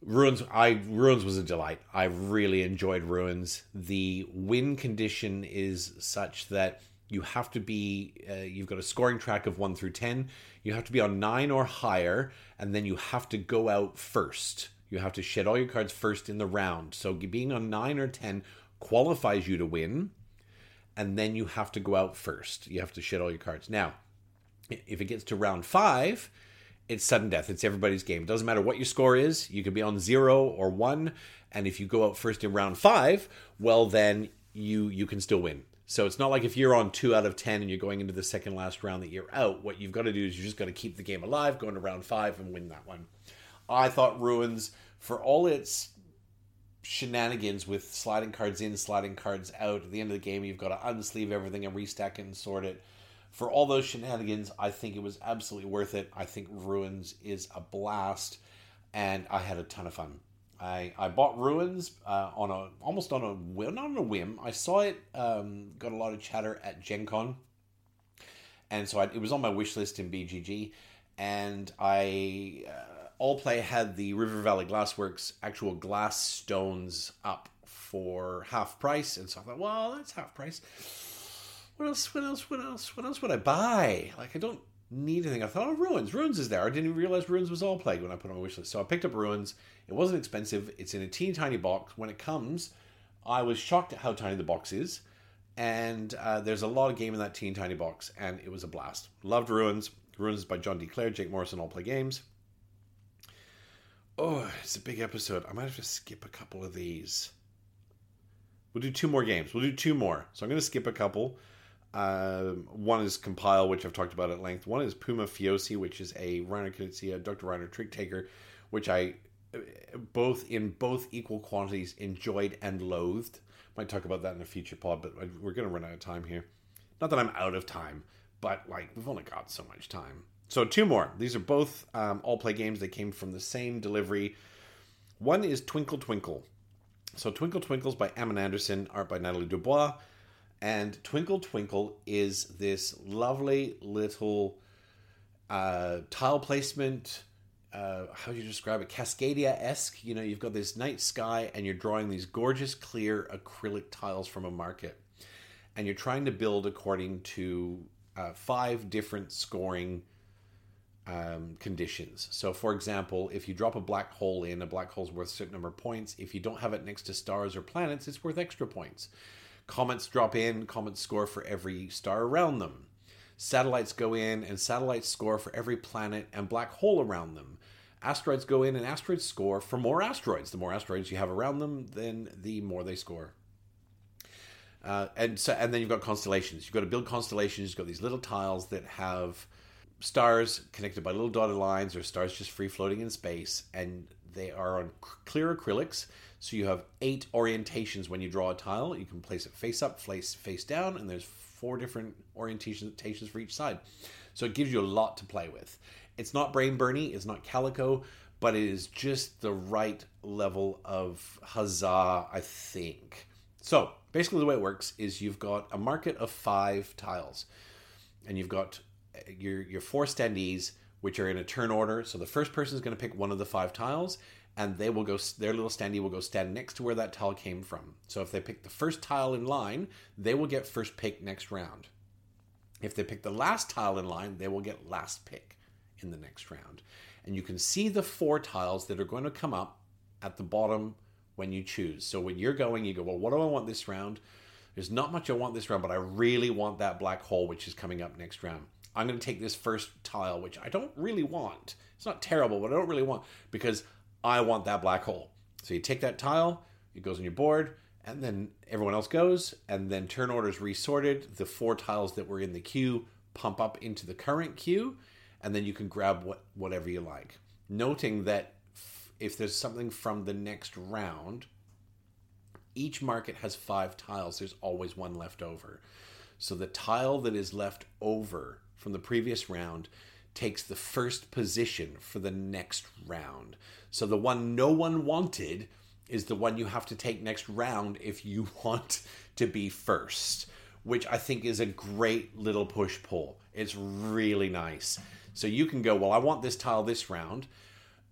Ruins was a delight. I really enjoyed Ruins. The win condition is such that you have to be, you've got a scoring track of 1 through 10. You have to be on 9 or higher, and then you have to go out first. You have to shed all your cards first in the round. So being on 9 or 10 qualifies you to win, and then you have to go out first. You have to shed all your cards. Now, if it gets to round 5, it's sudden death. It's everybody's game. It doesn't matter what your score is. You could be on 0 or 1, and if you go out first in round 5, well, then you can still win. So it's not like if you're on 2 out of 10 and you're going into the second last round that you're out. What you've got to do is you just got to keep the game alive, go into round 5 and win that one. I thought Ruins, for all its shenanigans with sliding cards in, sliding cards out, at the end of the game you've got to unsleeve everything and restack it and sort it. For all those shenanigans, I think it was absolutely worth it. I think Ruins is a blast, and I had a ton of fun. I bought Ruins almost on a whim, not on a whim. I saw it, got a lot of chatter at Gen Con, and so it was on my wish list in BGG, and Allplay had the River Valley Glassworks actual glass stones up for half price, and so I thought, well, that's half price. What else would I buy? Like, I don't need anything. I thought, oh, Ruins. Ruins is there. I didn't even realize Ruins was Allplay when I put it on my wish list. So I picked up Ruins. It wasn't expensive. It's in a teeny tiny box. When it comes, I was shocked at how tiny the box is. And there's a lot of game in that teeny tiny box. And it was a blast. Loved Ruins. Ruins is by John D. Clare, Jake Morrison, Allplay Games. Oh, it's a big episode. I might have to skip a couple of these. We'll do 2 more games. We'll do 2 more. So I'm going to skip a couple. One is Compile, which I've talked about at length. One is Puma Fiosi, which is a Reiner Knizia, Dr. Reiner trick taker, which I both equal quantities enjoyed and loathed. Might talk about that in a future pod, but we're going to run out of time here. Not that I'm out of time, but like we've only got so much time. So 2 more. These are both Allplay games. They came from the same delivery. One is Twinkle Twinkle. So Twinkle Twinkle's by Ammon Anderson, art by Natalie Dubois. And Twinkle Twinkle is this lovely little tile placement, how do you describe it? Cascadia-esque. You know, you've got this night sky and you're drawing these gorgeous, clear acrylic tiles from a market. And you're trying to build according to 5 different scoring conditions. So, for example, if you drop a black hole in, a black hole's worth a certain number of points. If you don't have it next to stars or planets, it's worth extra points. Comets drop in, comets score for every star around them. Satellites go in, and satellites score for every planet and black hole around them. Asteroids go in, and asteroids score for more asteroids. The more asteroids you have around them, then the more they score. And then you've got constellations. You've got to build constellations. You've got these little tiles that have stars connected by little dotted lines, or stars just free floating in space, and they are on clear acrylics. So you have 8 orientations when you draw a tile. You can place it face up, face down, and there's 4 different orientations for each side. So it gives you a lot to play with. It's not brain burny, it's not calico, but it is just the right level of huzzah, I think. So basically the way it works is you've got a market of 5 tiles, and you've got your 4 standees, which are in a turn order. So the first person is going to pick one of the 5 tiles, and they will go. Their little standee will go stand next to where that tile came from. So if they pick the first tile in line, they will get first pick next round. If they pick the last tile in line, they will get last pick in the next round. And you can see the 4 tiles that are going to come up at the bottom when you choose. So when you're going, you go, well, what do I want this round? There's not much I want this round, but I really want that black hole, which is coming up next round. I'm going to take this first tile, which I don't really want. It's not terrible, but I don't really want, because I want that black hole. So you take that tile, it goes on your board, and then everyone else goes, and then turn order is resorted. The 4 tiles that were in the queue pump up into the current queue, and then you can grab whatever you like. Noting that if there's something from the next round, each market has 5 tiles. There's always 1 left over. So the tile that is left over from the previous round takes the first position for the next round. So the one no one wanted is the one you have to take next round if you want to be first, which I think is a great little push-pull. It's really nice. So you can go, well, I want this tile this round.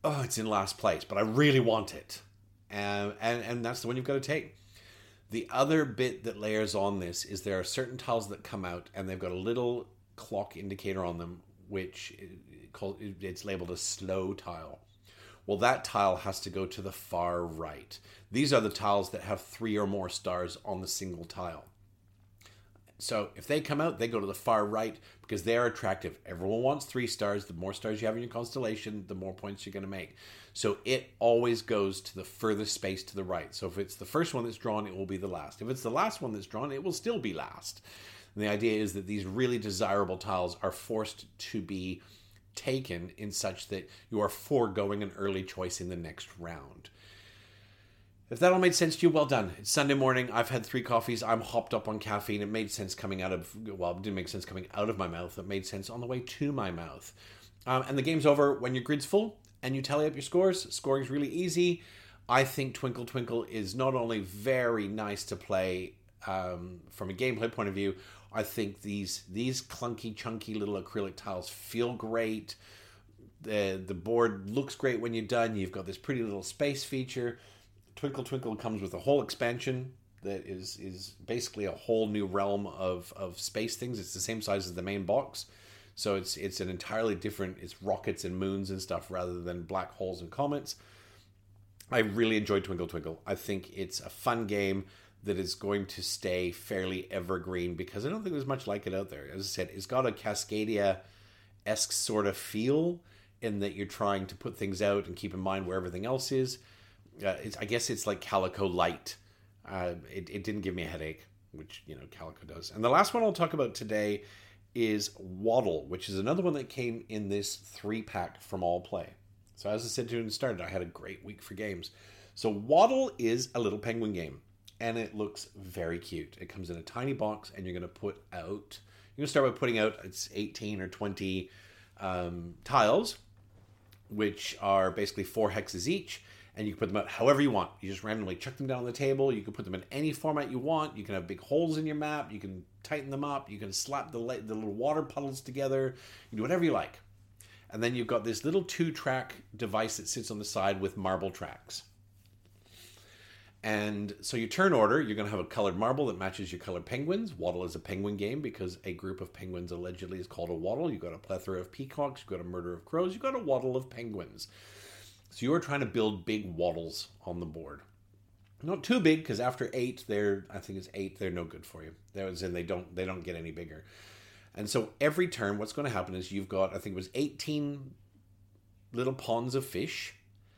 oh, it's in last place, but I really want it. And that's the one you've got to take. The other bit that layers on this is there are certain tiles that come out and they've got a little clock indicator on them, which it's labeled a slow tile. Well, that tile has to go to the far right. These are the tiles that have 3 or more stars on the single tile. So if they come out, they go to the far right because they're attractive. Everyone wants 3 stars. The more stars you have in your constellation, the more points you're going to make. So it always goes to the furthest space to the right. So if it's the first one that's drawn, it will be the last. If it's the last one that's drawn, it will still be last. And the idea is that these really desirable tiles are forced to be taken in such that you are foregoing an early choice in the next round. If that all made sense to you, well done. It's Sunday morning. I've had 3 coffees. I'm hopped up on caffeine. It made sense coming out of, well, it didn't make sense coming out of my mouth. It made sense on the way to my mouth. And the game's over when your grid's full and you tally up your scores. Scoring's really easy. I think Twinkle Twinkle is not only very nice to play from a gameplay point of view, I think these clunky, chunky little acrylic tiles feel great. The board looks great when you're done. You've got this pretty little space feature. Twinkle Twinkle comes with a whole expansion that is basically a whole new realm of space things. It's the same size as the main box. So it's an entirely different, it's rockets and moons and stuff rather than black holes and comets. I really enjoyed Twinkle Twinkle. I think it's a fun game that is going to stay fairly evergreen because I don't think there's much like it out there. As I said, it's got a Cascadia-esque sort of feel in that you're trying to put things out and keep in mind where everything else is. I guess it's like Calico Light. It didn't give me a headache, which, Calico does. And the last one I'll talk about today is Waddle, which is another one that came in this 3-pack from All Play. So as I said to you when it started, I had a great week for games. So Waddle is a little penguin game, and it looks very cute. It comes in a tiny box, and you're going to start by putting out, it's 18 or 20 tiles, which are basically 4 hexes each. And you can put them out however you want. You just randomly chuck them down on the table. You can put them in any format you want. You can have big holes in your map. You can tighten them up. You can slap the little water puddles together. You can do whatever you like. And then you've got this little 2-track device that sits on the side with marble tracks. And so your turn order, you're going to have a colored marble that matches your colored penguins. Waddle is a penguin game because a group of penguins allegedly is called a waddle. You've got a plethora of peacocks. You've got a murder of crows. You've got a waddle of penguins. So you are trying to build big waddles on the board. Not too big, because after 8, they're no good for you. They don't get any bigger. And so every turn, what's going to happen is you've got, I think it was 18 little ponds of fish,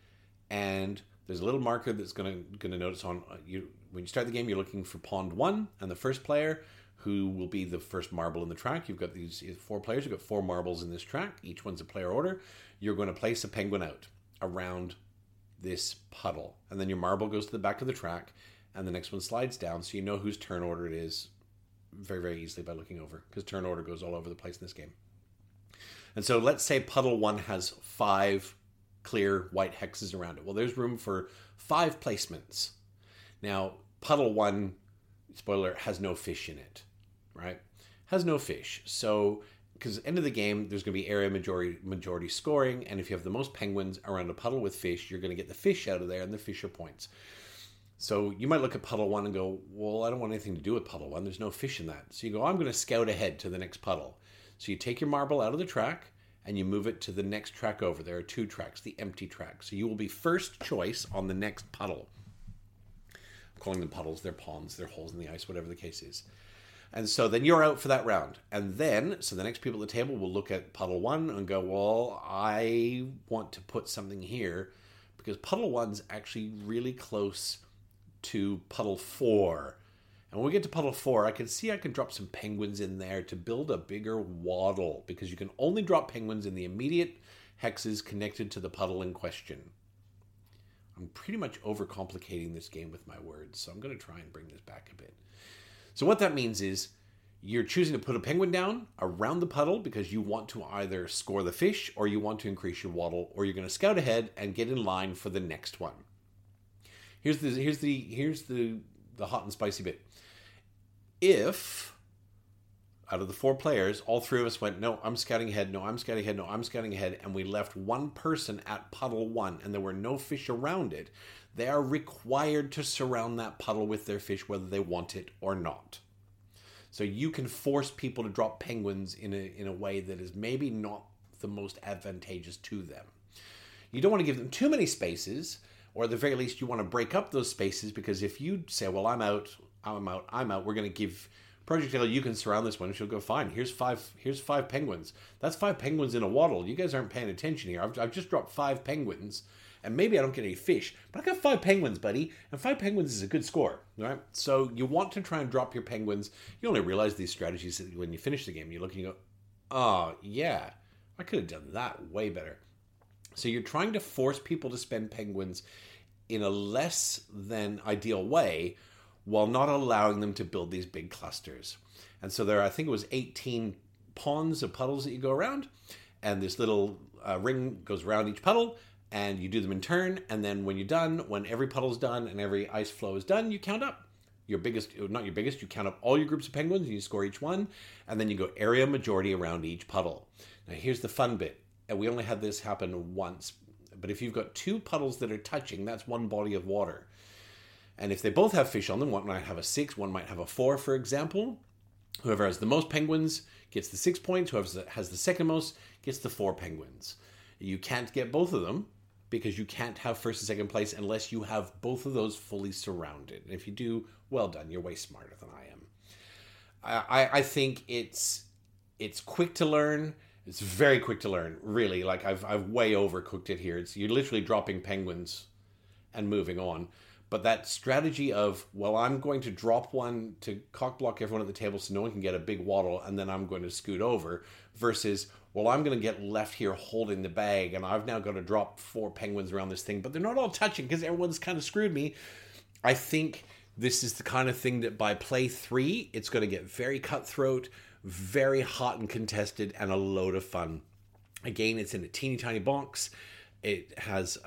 and there's a little marker that's going to notice on you when you start the game. You're looking for pond 1, and the first player, who will be the first marble in the track. You've got these 4 players. You've got 4 marbles in this track. Each one's a player order. You're going to place a penguin out around this puddle, and then your marble goes to the back of the track, and the next one slides down, so you know whose turn order it is very, very easily by looking over, because turn order goes all over the place in this game. And so let's say puddle 1 has 5 clear white hexes around it. Well, there's room for 5 placements. Now, puddle 1, spoiler, has no fish in it, right? Has no fish. So because at the end of the game, there's going to be area majority scoring, and if you have the most penguins around a puddle with fish, you're going to get the fish out of there, and the fish are points. So you might look at puddle 1 and go, well, I don't want anything to do with puddle 1. There's no fish in that. So you go, I'm going to scout ahead to the next puddle. So you take your marble out of the track, and you move it to the next track over. There are 2 tracks, the empty track. So you will be first choice on the next puddle. I'm calling them puddles. They're ponds. They're holes in the ice, whatever the case is. And so then you're out for that round. And then, so the next people at the table will look at puddle 1 and go, well, I want to put something here because puddle 1's actually really close to puddle 4. And when we get to puddle 4, I can see I can drop some penguins in there to build a bigger waddle because you can only drop penguins in the immediate hexes connected to the puddle in question. I'm pretty much overcomplicating this game with my words, so I'm going to try and bring this back a bit. So what that means is you're choosing to put a penguin down around the puddle because you want to either score the fish or you want to increase your waddle, or you're going to scout ahead and get in line for the next one. Here's the hot and spicy bit. If out of the 4 players, all 3 of us went, no, I'm scouting ahead, no, I'm scouting ahead, no, I'm scouting ahead, and we left one person at puddle 1, and there were no fish around it. They are required to surround that puddle with their fish, whether they want it or not. So you can force people to drop penguins in a way that is maybe not the most advantageous to them. You don't want to give them too many spaces, or at the very least you want to break up those spaces, because if you say, well, I'm out, we're going to give Project L, you can surround this one. She'll go, fine, here's five penguins. That's 5 penguins in a waddle. You guys aren't paying attention here. I've just dropped 5 penguins, and maybe I don't get any fish, but I got 5 penguins, buddy, and 5 penguins is a good score, right? So you want to try and drop your penguins. You only realize these strategies when you finish the game. You look and you go, oh, yeah, I could have done that way better. So you're trying to force people to spend penguins in a less than ideal way, while not allowing them to build these big clusters. And so there, I think it was 18 ponds of puddles that you go around, and this little ring goes around each puddle, and you do them in turn, and then when you're done, when every puddle's done and every ice flow is done, you count up your biggest, not your biggest, you count up all your groups of penguins, and you score each one, and then you go area majority around each puddle. Now here's the fun bit, and we only had this happen once, but if you've got 2 puddles that are touching, that's one body of water. And if they both have fish on them, one might have a 6, one might have a 4, for example. Whoever has the most penguins gets the 6 points. Whoever has the second most gets the 4 penguins. You can't get both of them, because you can't have first and second place unless you have both of those fully surrounded. And if you do, well done. You're way smarter than I am. I think it's quick to learn. It's very quick to learn, really. Like I've way overcooked it here. You're literally dropping penguins and moving on. But that strategy of, well, I'm going to drop one to cock block everyone at the table so no one can get a big waddle, and then I'm going to scoot over, versus, well, I'm going to get left here holding the bag, and I've now got to drop 4 penguins around this thing, but they're not all touching because everyone's kind of screwed me. I think this is the kind of thing that by play 3, it's going to get very cutthroat, very hot and contested, and a load of fun. Again, it's in a teeny tiny box. It has,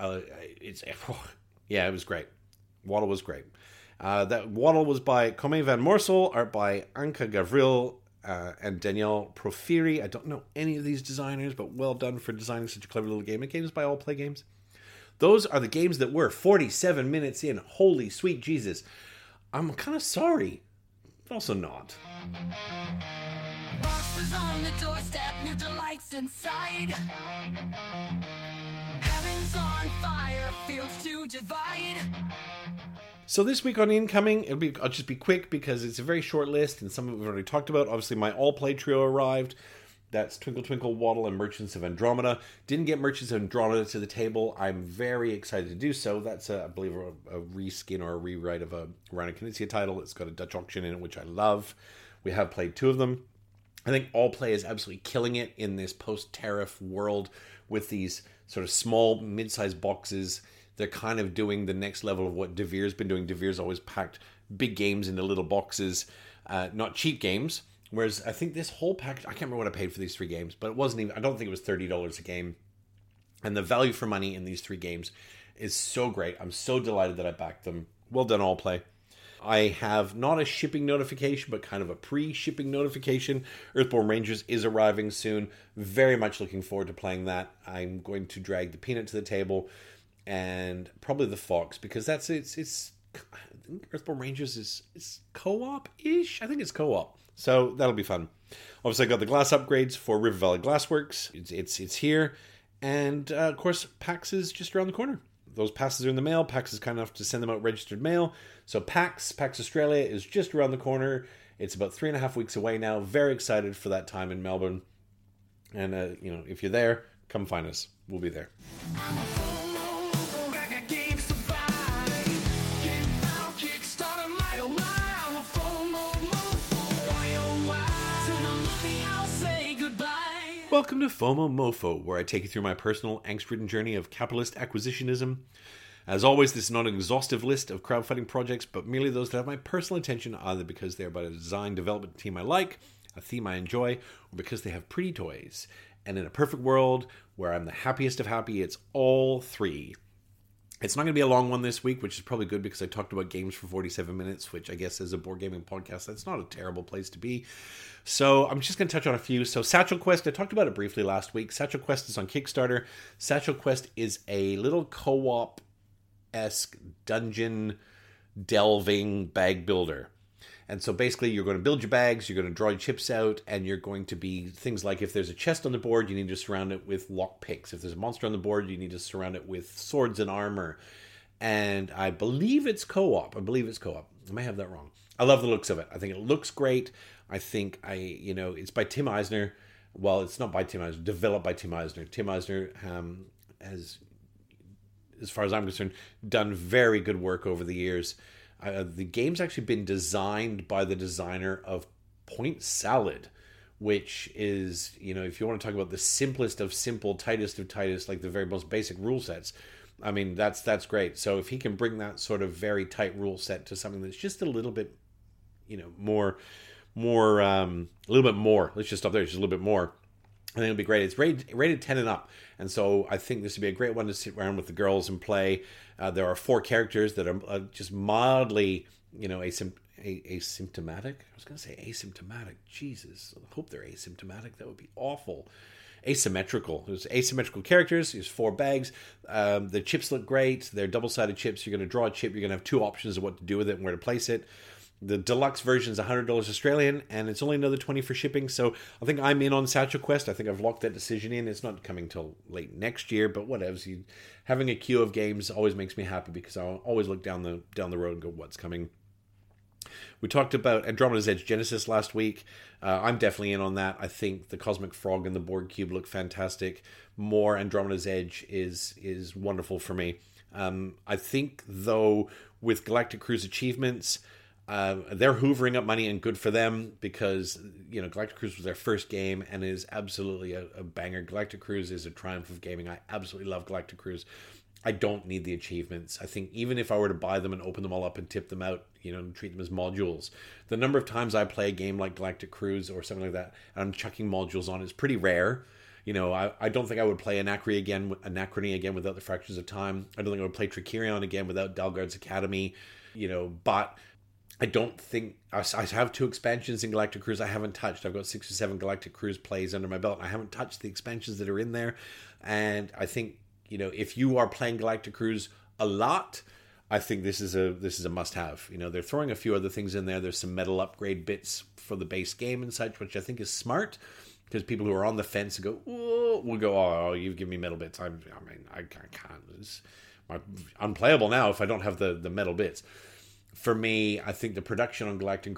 yeah, it was great. Waddle was great. That Waddle was by Comé van Morsel, art by Anka Gavril and Danielle Profiri. I don't know any of these designers, but well done for designing such a clever little game. And games by All Play Games. Those are the games that were 47 minutes in. Holy sweet Jesus. I'm kind of sorry, but also not. Boxes on the doorstep, new delights inside. Heaven's on fire, fields to divide. So this week on Incoming, I'll just be quick because it's a very short list, and some of it we've already talked about. Obviously, my all-play trio arrived. That's Twinkle Twinkle, Waddle, and Merchants of Andromeda. Didn't get Merchants of Andromeda to the table. I'm very excited to do so. That's, I believe, a reskin or a rewrite of a Reiner Knizia title. It's got a Dutch auction in it, which I love. We have played 2 of them. I think All Play is absolutely killing it in this post-tariff world with these sort of small, mid-sized boxes. They're kind of doing the next level of what De Veer's been doing. De Veer's always packed big games into little boxes, not cheap games. Whereas I think this whole package, I can't remember what I paid for these 3 games, but it wasn't even, I don't think it was $30 a game. And the value for money in these 3 games is so great. I'm so delighted that I backed them. Well done, All Play. I have not a shipping notification, but kind of a pre-shipping notification. Earthborn Rangers is arriving soon. Very much looking forward to playing that. I'm going to drag the Peanut to the table, and probably the Fox, because that's it's I think Earthborn Rangers is co-op-ish. I think it's co-op, so that'll be fun. Obviously, I got the glass upgrades for River Valley Glassworks. It's here, and of course, PAX is just around the corner. Those passes are in the mail. PAX is kind enough to send them out registered mail. So PAX Australia is just around the corner. It's about 3.5 weeks away now. Very excited for that time in Melbourne. And, if you're there, come find us. We'll be there. Welcome to FOMO Mofo, where I take you through my personal angst-ridden journey of capitalist acquisitionism. As always, this is not an exhaustive list of crowdfunding projects, but merely those that have my personal attention, either because they're by a design development team I like, a theme I enjoy, or because they have pretty toys. And in a perfect world, where I'm the happiest of happy, it's all 3. It's not going to be a long one this week, which is probably good because I talked about games for 47 minutes, which I guess is a board gaming podcast. That's not a terrible place to be. So I'm just going to touch on a few. So Satchel Quest, I talked about it briefly last week. Satchel Quest is on Kickstarter. Satchel Quest is a little co-op-esque dungeon delving bag builder. And so basically you're going to build your bags, you're going to draw your chips out, and you're going to be things like if there's a chest on the board, you need to surround it with lock picks. If there's a monster on the board, you need to surround it with swords and armor. And I believe it's co-op. I may have that wrong. I love the looks of it. I think it looks great. I think it's by Tim Eisner. Well, it's not by Tim Eisner, developed by Tim Eisner. Tim Eisner has, as far as I'm concerned, done very good work over the years. The game's actually been designed by the designer of Point Salad, which is, if you want to talk about the simplest of simple, tightest of tightest, like the very most basic rule sets, I mean, that's great. So if he can bring that sort of very tight rule set to something that's just a little bit, more, a little bit more, let's just stop there, just a little bit more, I think it'll be great. It's rated 10 and up. And so I think this would be a great one to sit around with the girls and play. There are 4 characters that are just mildly, asymptomatic. I was going to say asymptomatic. Jesus. I hope they're asymptomatic. That would be awful. Asymmetrical. There's asymmetrical characters. There's 4 bags. The chips look great. They're double-sided chips. You're going to draw a chip. You're going to have 2 options of what to do with it and where to place it. The deluxe version is $100 Australian, and it's only another $20 for shipping. So I think I'm in on Satchel Quest. I think I've locked that decision in. It's not coming till late next year, but whatever. Having a queue of games always makes me happy because I'll always look down the road and go, what's coming? We talked about Andromeda's Edge Genesis last week. I'm definitely in on that. I think the Cosmic Frog and the board cube look fantastic. More Andromeda's Edge is wonderful for me. I think, though, with Galactic Cruise achievements, they're hoovering up money, and good for them because, Galactic Cruise was their first game and is absolutely a banger. Galactic Cruise is a triumph of gaming. I absolutely love Galactic Cruise. I don't need the achievements. I think even if I were to buy them and open them all up and tip them out, and treat them as modules, the number of times I play a game like Galactic Cruise or something like that, and I'm chucking modules on is pretty rare. I don't think I would play Anachrony again without the Fractures of Time. I don't think I would play Trickerion again without Dalgard's Academy, but I don't think I have 2 expansions in Galactic Cruise I haven't touched. I've got 6 or 7 Galactic Cruise plays under my belt. I haven't touched the expansions that are in there. And I think, if you are playing Galactic Cruise a lot, I think this is a must-have. They're throwing a few other things in there. There's some metal upgrade bits for the base game and such, which I think is smart because people who are on the fence and go, will go, oh, you've given me metal bits. I can't. It's unplayable now if I don't have the metal bits. For me, I think the production on Galactic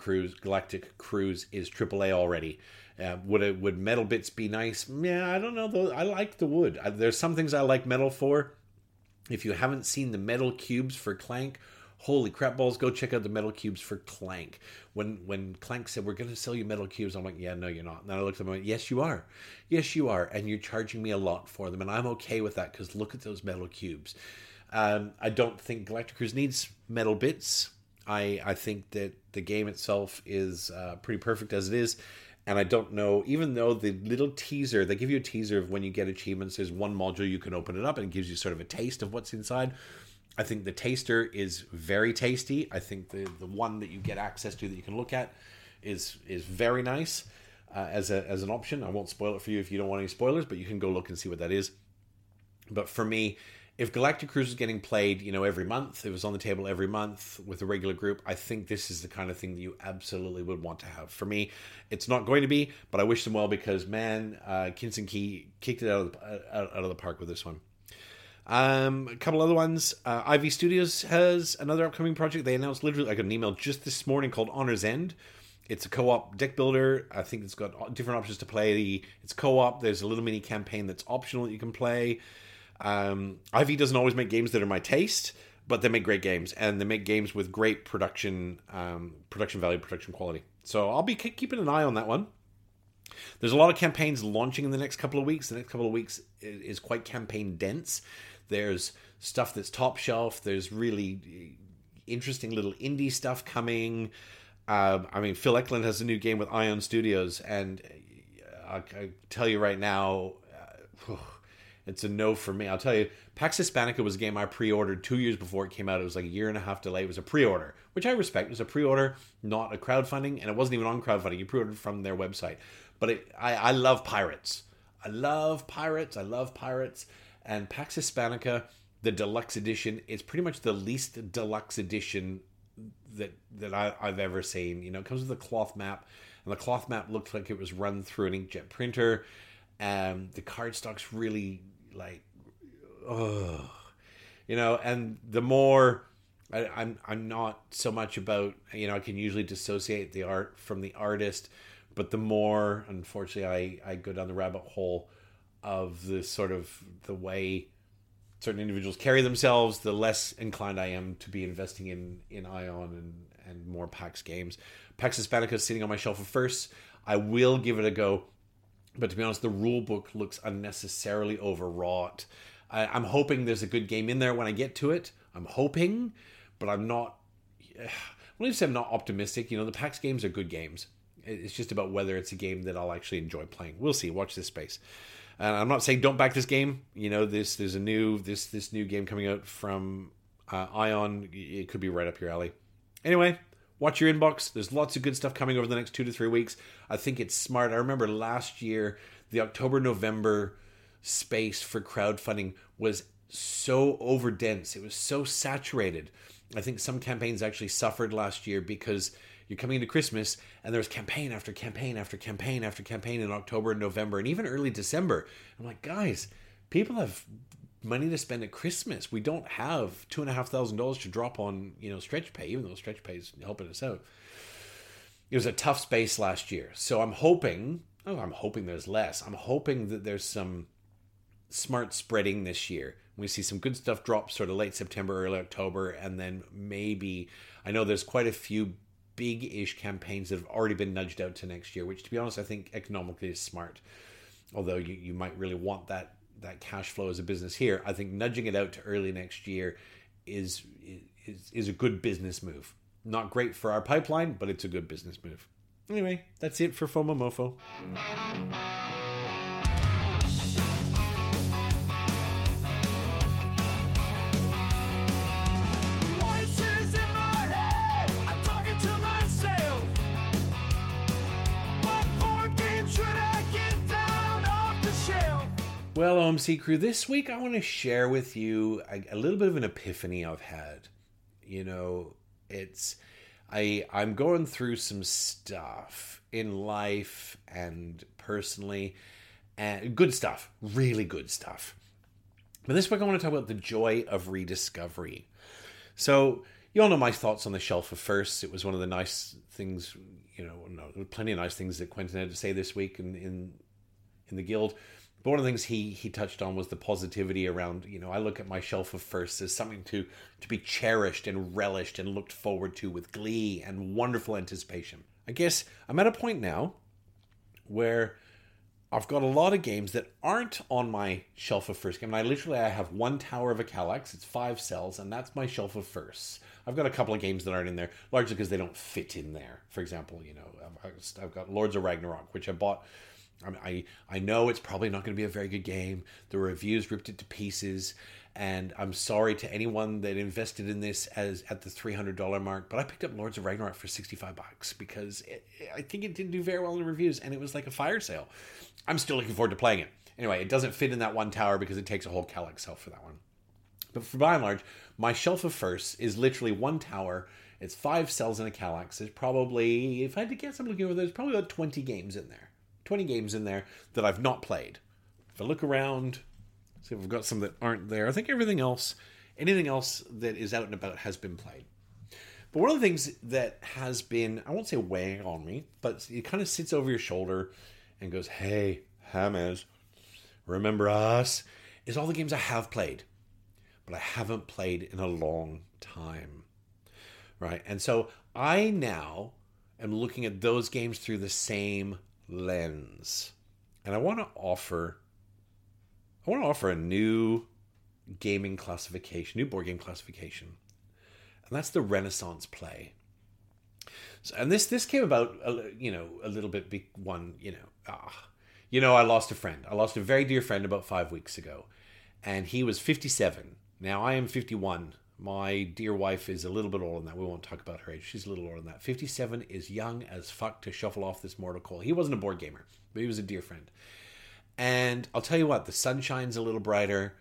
Cruise is AAA already. Would metal bits be nice? Yeah, I don't know though. I like the wood. There's some things I like metal for. If you haven't seen the metal cubes for Clank, holy crap balls, go check out the metal cubes for Clank. When Clank said, we're going to sell you metal cubes, I'm like, yeah, no, you're not. And then I looked at them and went, yes, you are. Yes, you are. And you're charging me a lot for them. And I'm okay with that because look at those metal cubes. I don't think Galactic Cruise needs metal bits. I think that the game itself is pretty perfect as it is. And I don't know, even though the little teaser, they give you a teaser of when you get achievements, there's one module you can open it up and it gives you sort of a taste of what's inside. I think the taster is very tasty. I think the one that you get access to that you can look at is very nice as an option. I won't spoil it for you if you don't want any spoilers, but you can go look and see what that is. But for me, if Galactic Cruise is getting played, every month, it was on the table every month with a regular group, I think this is the kind of thing that you absolutely would want to have. For me, it's not going to be, but I wish them well because, man, Kinson Key kicked it out of the park with this one. A couple other ones. Ivy Studios has another upcoming project. They announced literally, I got an email just this morning called Honor's End. It's a co-op deck builder. I think it's got different options to play. It's co-op. There's a little mini campaign that's optional that you can play. Ivy doesn't always make games that are my taste, but they make great games, and they make games with great production value, production quality. So I'll be keeping an eye on that one. There's a lot of campaigns launching in the next couple of weeks. The next couple of weeks is quite campaign dense. There's stuff that's top shelf. There's really interesting little indie stuff coming. Phil Eklund has a new game with Ion Studios, and I tell you right now, It's a no for me. I'll tell you, Pax Hispanica was a game I pre-ordered 2 years before it came out. It was like a year and a half delay. It was a pre-order, which I respect. It was a pre-order, not a crowdfunding, and it wasn't even on crowdfunding. You pre-ordered from their website. But I love pirates. I love pirates. And Pax Hispanica, the deluxe edition, is pretty much the least deluxe edition that I've ever seen. You know, it comes with a cloth map, and the cloth map looked like it was run through an inkjet printer. The cardstock's really like, you know, and the more I'm not so much about, you know, I can usually dissociate the art from the artist, but the more, unfortunately, I go down the rabbit hole of the sort of the way certain individuals carry themselves, the less inclined I am to be investing in Ion and more PAX games. Pax Hispanica is sitting on my shelf of firsts. I will give it a go, but to be honest, the rule book looks unnecessarily overwrought. I'm hoping there's a good game in there when I get to it. I'm hoping, but I'm not. When I say I'm not optimistic, you know, the PAX games are good games. It's just about whether it's a game that I'll actually enjoy playing. We'll see. Watch this space. And I'm not saying don't back this game. You know, there's a new game coming out from Ion. It could be right up your alley. Anyway, watch your inbox. There's lots of good stuff coming over the next 2 to 3 weeks. I think it's smart. I remember last year, the October-November space for crowdfunding was so overdense. It was so saturated. I think some campaigns actually suffered last year because you're coming into Christmas and there's campaign after campaign after campaign after campaign in October and November and even early December. I'm like, guys, people have money to spend at Christmas. We don't have $2,500 to drop on, you know, Stretch Pay, even though Stretch Pay is helping us out. It was a tough space last year. So I'm hoping there's less. I'm hoping that there's some smart spreading this year. We see some good stuff drop sort of late September, early October, and then maybe, I know there's quite a few big-ish campaigns that have already been nudged out to next year, which to be honest, I think economically is smart. Although you might really want that cash flow as a business here, I think nudging it out to early next year is a good business move. Not great for our pipeline, but it's a good business move. Anyway, that's it for FOMO Mofo. Voices in my head, I'm talking to myself. What board game should I get down off the shelf? Well, OMC crew, this week I want to share with you a little bit of an epiphany I've had. You know, I'm going through some stuff in life and personally, and good stuff, really good stuff. But this week I want to talk about the joy of rediscovery. So, you all know my thoughts on the Shelf of Firsts. It was one of the nice things, you know, no, there were plenty of nice things that Quentin had to say this week in the guild. But one of the things he touched on was the positivity around, you know, I look at my Shelf of Firsts as something to be cherished and relished and looked forward to with glee and wonderful anticipation. I guess I'm at a point now where I've got a lot of games that aren't on my Shelf of Firsts game. I have one Tower of a Kallax. It's 5 cells, and that's my Shelf of Firsts. I've got a couple of games that aren't in there, largely because they don't fit in there. For example, you know, I've got Lords of Ragnarok, which I bought. I know it's probably not going to be a very good game. The reviews ripped it to pieces, and I'm sorry to anyone that invested in this at the $300 mark, but I picked up Lords of Ragnarok for $65 because I think it didn't do very well in the reviews, and it was like a fire sale. I'm still looking forward to playing it. Anyway, it doesn't fit in that one tower because it takes a whole Kallax shelf for that one. But for by and large, my Shelf of Firsts is literally one tower. It's 5 cells in a Kallax. There's probably, if I had to guess, I'm looking over, there's probably about 20 games in there. 20 games in there that I've not played. If I look around, see if I've got some that aren't there. I think anything else that is out and about has been played. But one of the things that has been, I won't say weighing on me, but it kind of sits over your shoulder and goes, hey, Hamez, remember us, is all the games I have played, but I haven't played in a long time. Right? And so I now am looking at those games through the same lens, and I want to offer a new gaming classification, new board game classification, and that's the Renaissance play. So, and this came about, you know, a little bit. You know, I lost a friend. I lost a very dear friend about 5 weeks ago. And he was 57. Now, I am 51. My dear wife is a little bit older than that. We won't talk about her age. She's a little older than that. 57 is young as fuck to shuffle off this mortal coil. He wasn't a board gamer, but he was a dear friend. And I'll tell you what, the sun shines a little brighter.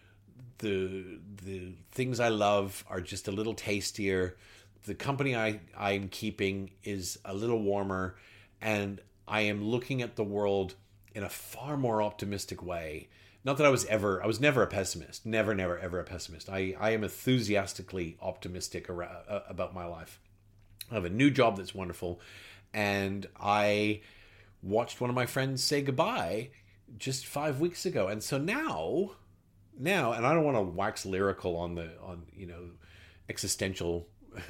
The things I love are just a little tastier. The company I'm keeping is a little warmer. And I am looking at the world in a far more optimistic way. Not that I was never a pessimist. Never, ever a pessimist. I am enthusiastically optimistic about my life. I have a new job that's wonderful. And I watched one of my friends say goodbye just 5 weeks ago. And so now, and I don't want to wax lyrical on existential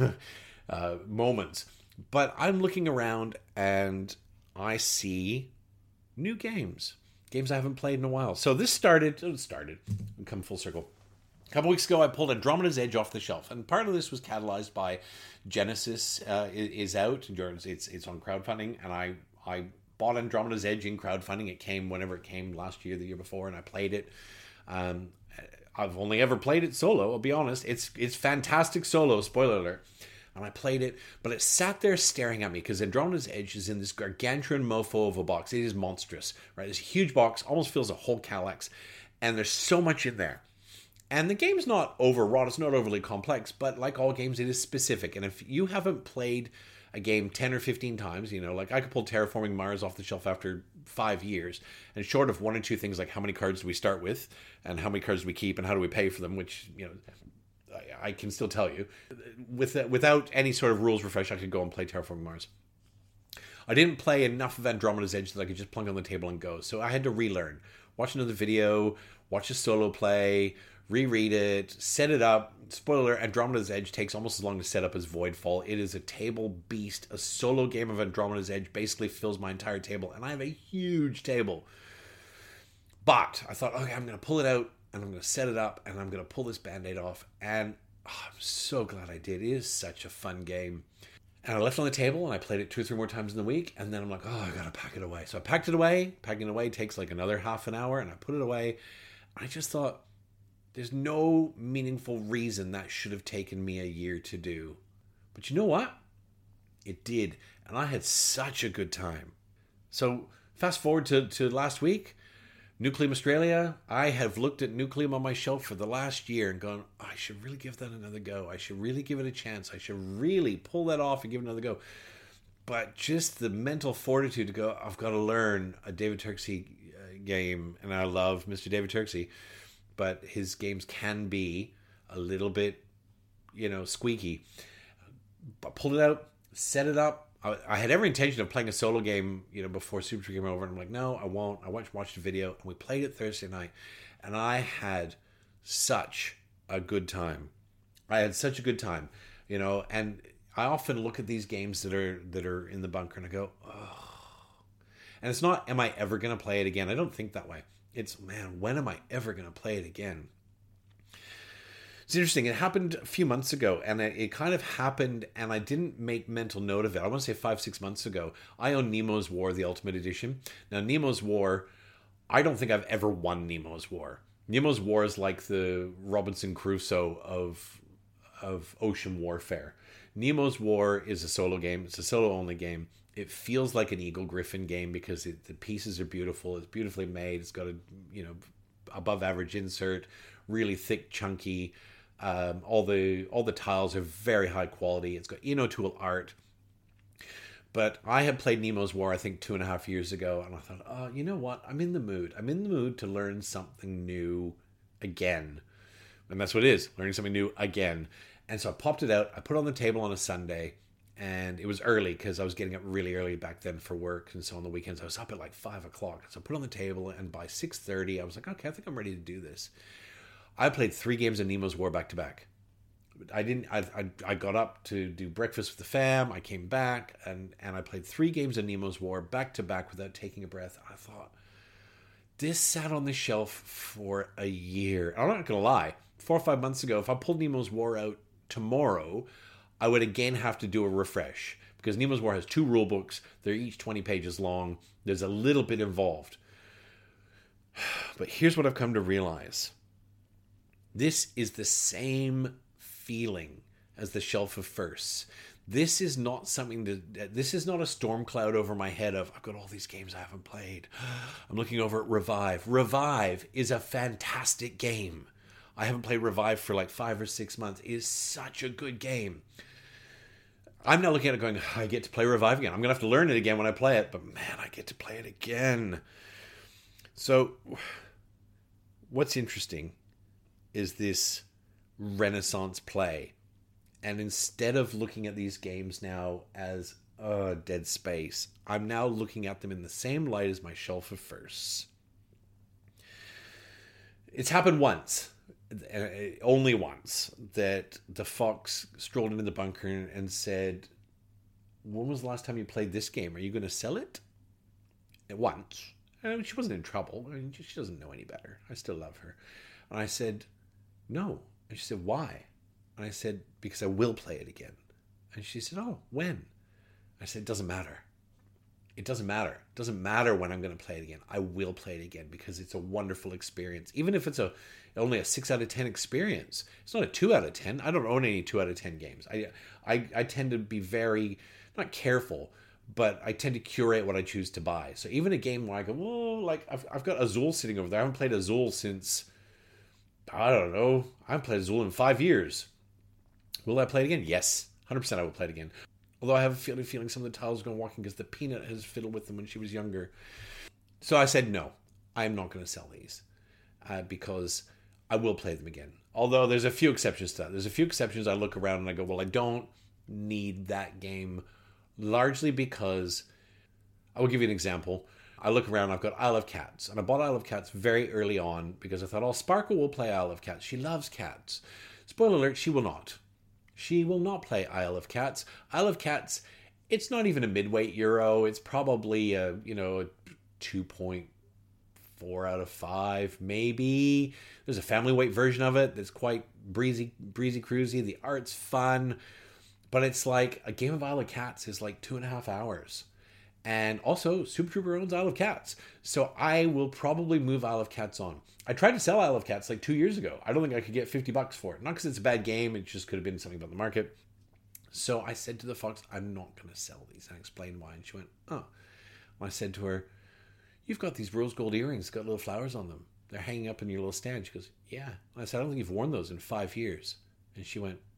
moments, but I'm looking around and I see new games I haven't played in a while. So this started, come full circle. A couple weeks ago, I pulled Andromeda's Edge off the shelf, and part of this was catalyzed by Genesis is out. It's on crowdfunding, and I bought Andromeda's Edge in crowdfunding. It came whenever it came, last year, the year before, and I played it. I've only ever played it solo, I'll be honest. It's fantastic solo, spoiler alert. And I played it, but it sat there staring at me because Andromeda's Edge is in this gargantuan mofo of a box. It is monstrous, right? This huge box, almost fills a whole Kallax, and there's so much in there. And the game's not overwrought, it's not overly complex, but like all games, it is specific. And if you haven't played a game 10 or 15 times, like I could pull Terraforming Mars off the shelf after 5 years, and short of one or two things like how many cards do we start with, and how many cards do we keep, and how do we pay for them, which, I can still tell you. Without any sort of rules refresh, I could go and play Terraforming Mars. I didn't play enough of Andromeda's Edge that I could just plunk on the table and go. So I had to relearn. Watch another video, watch a solo play, reread it, set it up. Spoiler, Andromeda's Edge takes almost as long to set up as Voidfall. It is a table beast. A solo game of Andromeda's Edge basically fills my entire table. And I have a huge table. But I thought, okay, I'm going to pull it out. And I'm going to set it up, and I'm going to pull this Band-Aid off. And I'm so glad I did. It is such a fun game. And I left it on the table, and I played it 2 or 3 more times in the week. And then I'm like, I got to pack it away. So I packed it away. Packing it away takes like another half an hour, and I put it away. I just thought, there's no meaningful reason that should have taken me a year to do. But you know what? It did. And I had such a good time. So fast forward to last week. Nucleum Australia, I have looked at Nucleum on my shelf for the last year and gone, I should really give that another go. I should really give it a chance. I should really pull that off and give it another go. But just the mental fortitude to go, I've got to learn a David Turksey game. And I love Mr. David Turksey, but his games can be a little bit, squeaky. But pulled it out, set it up. I had every intention of playing a solo game, before Super came over. And I'm like, no, I won't. I watched the video. And we played it Thursday night. And I had such a good time. And I often look at these games that are in the bunker and I go, oh. And it's not, am I ever going to play it again? I don't think that way. It's, man, when am I ever going to play it again? It's interesting. It happened a few months ago, and it kind of happened, and I didn't make mental note of it. I want to say 5-6 months ago. I own Nemo's War, the Ultimate Edition. Now, Nemo's War, I don't think I've ever won Nemo's War. Nemo's War is like the Robinson Crusoe of ocean warfare. Nemo's War is a solo game. It's a solo-only game. It feels like an Eagle Griffin game because the pieces are beautiful. It's beautifully made. It's got a above-average insert, really thick, chunky. All the tiles are very high quality. It's got Tool art. But I had played Nemo's War, I think, 2.5 years ago, and I thought, oh, you know what? I'm in the mood. I'm in the mood to learn something new again. And that's what it is, learning something new again. And so I popped it out. I put it on the table on a Sunday, and it was early because I was getting up really early back then for work. And so on the weekends, I was up at like 5 o'clock. So I put it on the table, and by 6:30, I was like, okay, I think I'm ready to do this. I played 3 games of Nemo's War back to back. I got up to do breakfast with the fam. I came back and I played 3 games of Nemo's War back to back without taking a breath. I thought, this sat on the shelf for a year. I'm not going to lie. 4 or 5 months ago, if I pulled Nemo's War out tomorrow, I would again have to do a refresh because Nemo's War has 2 rule books. They're each 20 pages long. There's a little bit involved. But here's what I've come to realize. This is the same feeling as the Shelf of Firsts. This is not this is not a storm cloud over my head of, I've got all these games I haven't played. I'm looking over at Revive. Revive is a fantastic game. I haven't played Revive for like 5 or 6 months. It is such a good game. I'm now looking at it going, I get to play Revive again. I'm going to have to learn it again when I play it, but man, I get to play it again. So, what's interesting is this Renaissance play. And instead of looking at these games now as Dead Space, I'm now looking at them in the same light as my Shelf of Firsts. It's happened once, only once, that the fox strolled into the bunker and said, when was the last time you played this game? Are you going to sell it? Once. She wasn't in trouble. I mean, she doesn't know any better. I still love her. And I said, no. And she said, why? And I said, because I will play it again. And she said, oh, when? I said, it doesn't matter. It doesn't matter. It doesn't matter when I'm going to play it again. I will play it again because it's a wonderful experience. Even if it's only a 6 out of 10 experience. It's not a 2 out of 10. I don't own any 2 out of 10 games. I tend to be very, not careful, but I tend to curate what I choose to buy. So even a game where I go, well, like I've got Azul sitting over there. I haven't played Azul since, I don't know. I haven't played Azul in 5 years. Will I play it again? Yes. 100% I will play it again. Although I have a feeling some of the tiles are going to walk in because the Peanut has fiddled with them when she was younger. So I said, no, I'm not going to sell these because I will play them again. Although there's a few exceptions to that. There's a few exceptions I look around and I go, well, I don't need that game, largely because, I will give you an example. I look around, I've got Isle of Cats. And I bought Isle of Cats very early on because I thought, oh, Sparkle will play Isle of Cats. She loves cats. Spoiler alert, she will not. She will not play Isle of Cats. Isle of Cats, it's not even a midweight Euro. It's probably a 2.4 out of 5, maybe. There's a family weight version of it that's quite breezy cruisy. The art's fun. But it's like a game of Isle of Cats is like 2.5 hours. And also, Super Trooper owns Isle of Cats. So I will probably move Isle of Cats on. I tried to sell Isle of Cats like 2 years ago. I don't think I could get $50 for it. Not because it's a bad game. It just could have been something about the market. So I said to the fox, I'm not going to sell these. And I explained why. And she went, oh. And I said to her, you've got these rose gold earrings. Got little flowers on them. They're hanging up in your little stand. She goes, yeah. And I said, I don't think you've worn those in 5 years. And she went,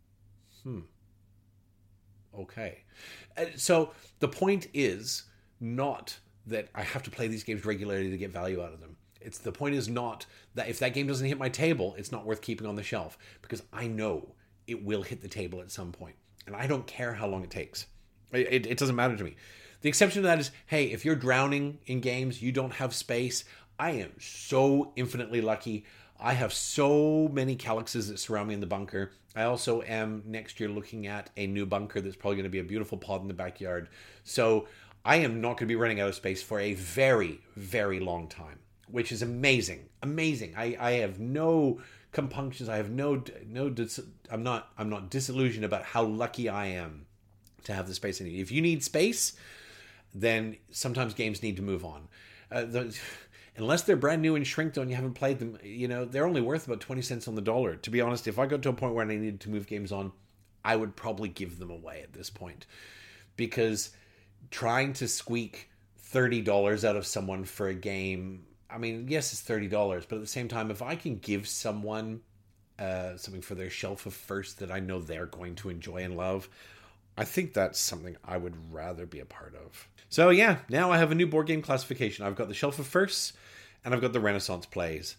okay. So the point is not that I have to play these games regularly to get value out of them. The point is not that if that game doesn't hit my table, it's not worth keeping on the shelf, because I know it will hit the table at some point, and I don't care how long it takes. It doesn't matter to me. The exception to that is, hey, if you're drowning in games, you don't have space. I am so infinitely lucky. I have so many calyxes that surround me in the bunker. I also am next year looking at a new bunker that's probably going to be a beautiful pod in the backyard. So I am not going to be running out of space for a very, very long time, which is amazing. Amazing. I have no compunctions. I have I'm not disillusioned about how lucky I am to have the space I need. If you need space, then sometimes games need to move on. Unless they're brand new and shrink and you haven't played them, they're only worth about 20 cents on the dollar. To be honest, if I got to a point where I needed to move games on, I would probably give them away at this point. Because trying to squeak $30 out of someone for a game, I mean, yes, it's $30, but at the same time, if I can give someone something for their Shelf of Firsts that I know they're going to enjoy and love, I think that's something I would rather be a part of. So yeah, now I have a new board game classification. I've got the Shelf of Firsts, and I've got the Renaissance plays.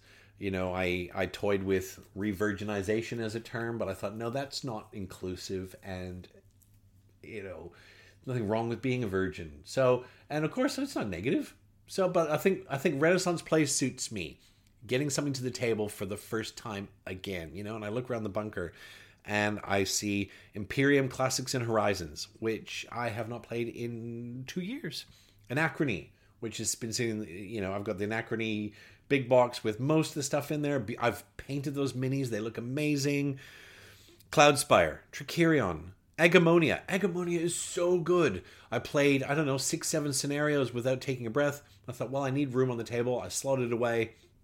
I toyed with re-virginization as a term, but I thought, no, that's not inclusive, and, nothing wrong with being a virgin. So, and of course, it's not negative. So, but I think Renaissance plays suits me. Getting something to the table for the first time again, and I look around the bunker, and I see Imperium Classics and Horizons, which I have not played in 2 years. Anachrony, which has been sitting, I've got the Anachrony big box with most of the stuff in there. I've painted those minis. They look amazing. Cloudspire, Trickerion, Agamonia. Agamonia is so good. I played, 6-7 scenarios without taking a breath. I thought, well, I need room on the table. I slotted it away.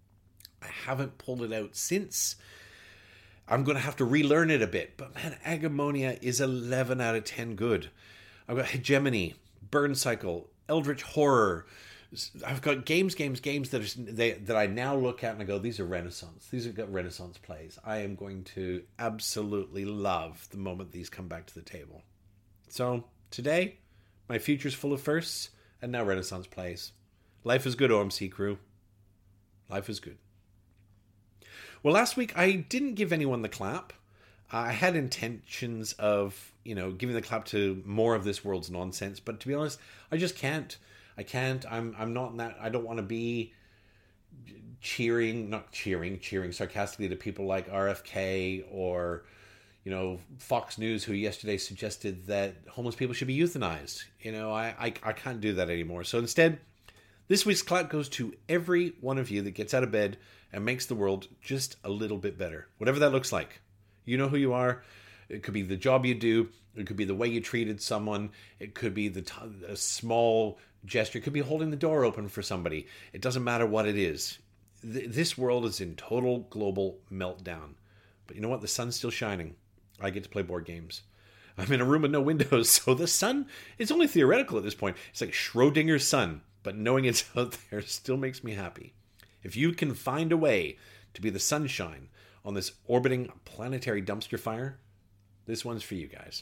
I haven't pulled it out since. I'm going to have to relearn it a bit. But man, Agamonia is 11 out of 10 good. I've got Hegemony, Burn Cycle, Eldritch Horror. I've got games that I now look at and I go, these are Renaissance. These are got Renaissance plays. I am going to absolutely love the moment these come back to the table. So today, my future's full of firsts and now Renaissance plays. Life is good, OMC crew. Life is good. Well, last week I didn't give anyone the clap. I had intentions of, giving the clap to more of this world's nonsense, but to be honest, I just can't. I can't. I'm not in that. I don't want to be cheering sarcastically to people like RFK or, Fox News, who yesterday suggested that homeless people should be euthanized. I can't do that anymore. So instead, this week's clap goes to every one of you that gets out of bed and makes the world just a little bit better. Whatever that looks like. You know who you are. It could be the job you do. It could be the way you treated someone. It could be a small gesture. It could be holding the door open for somebody. It doesn't matter what it is. This world is in total global meltdown. But you know what? The sun's still shining. I get to play board games. I'm in a room with no windows, so the sun is only theoretical at this point. It's like Schrodinger's sun, but knowing it's out there still makes me happy. If you can find a way to be the sunshine on this orbiting planetary dumpster fire, this one's for you guys.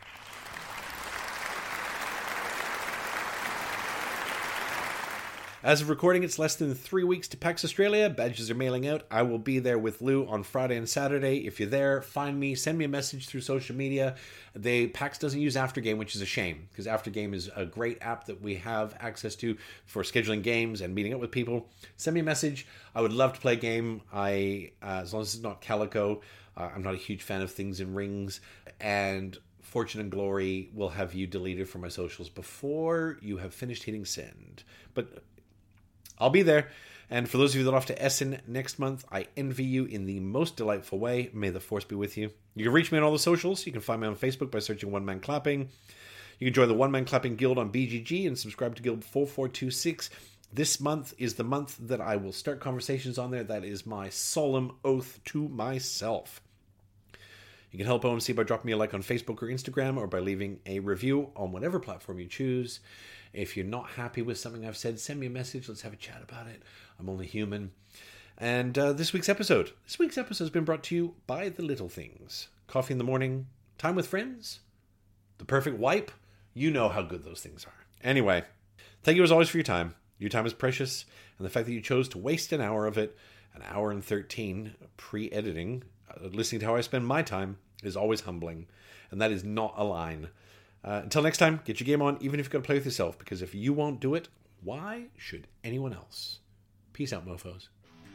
As of recording, it's less than 3 weeks to PAX Australia. Badges are mailing out. I will be there with Lou on Friday and Saturday. If you're there, find me. Send me a message through social media. PAX doesn't use Aftergame, which is a shame, because Aftergame is a great app that we have access to for scheduling games and meeting up with people. Send me a message. I would love to play a game. As long as it's not Calico. I'm not a huge fan of things in rings. And Fortune and Glory will have you deleted from my socials before you have finished hitting send. But I'll be there. And for those of you that are off to Essen next month, I envy you in the most delightful way. May the force be with you. You can reach me on all the socials. You can find me on Facebook by searching One Man Clapping. You can join the One Man Clapping Guild on BGG and subscribe to Guild 4426. This month is the month that I will start conversations on there. That is my solemn oath to myself. You can help OMC by dropping me a like on Facebook or Instagram, or by leaving a review on whatever platform you choose. If you're not happy with something I've said, send me a message. Let's have a chat about it. I'm only human. And this week's episode has been brought to you by The Little Things. Coffee in the morning, time with friends, the perfect wipe. You know how good those things are. Anyway, thank you as always for your time. Your time is precious, and the fact that you chose to waste an hour of it, an hour and 13 pre-editing, listening to how I spend my time, is always humbling. And that is not a line. Until next time, get your game on, even if you've got to play with yourself, because if you won't do it, why should anyone else? Peace out, mofos.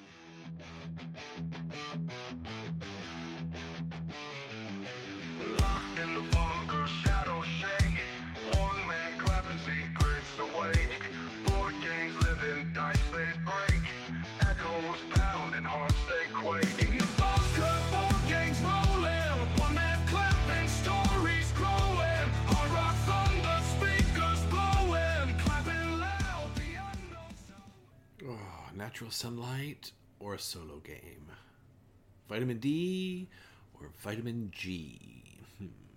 Locked in the bunker, shadows shake. One man clapping secrets away. Board games living, dice they break. Echoes pound and hearts they quake. In your bunker, board games rolling. One man clapping, stories growing. Hard rock thunder, speakers blowing. Clapping loud, the unknown sound. Natural sunlight or a solo game? Vitamin D or vitamin G?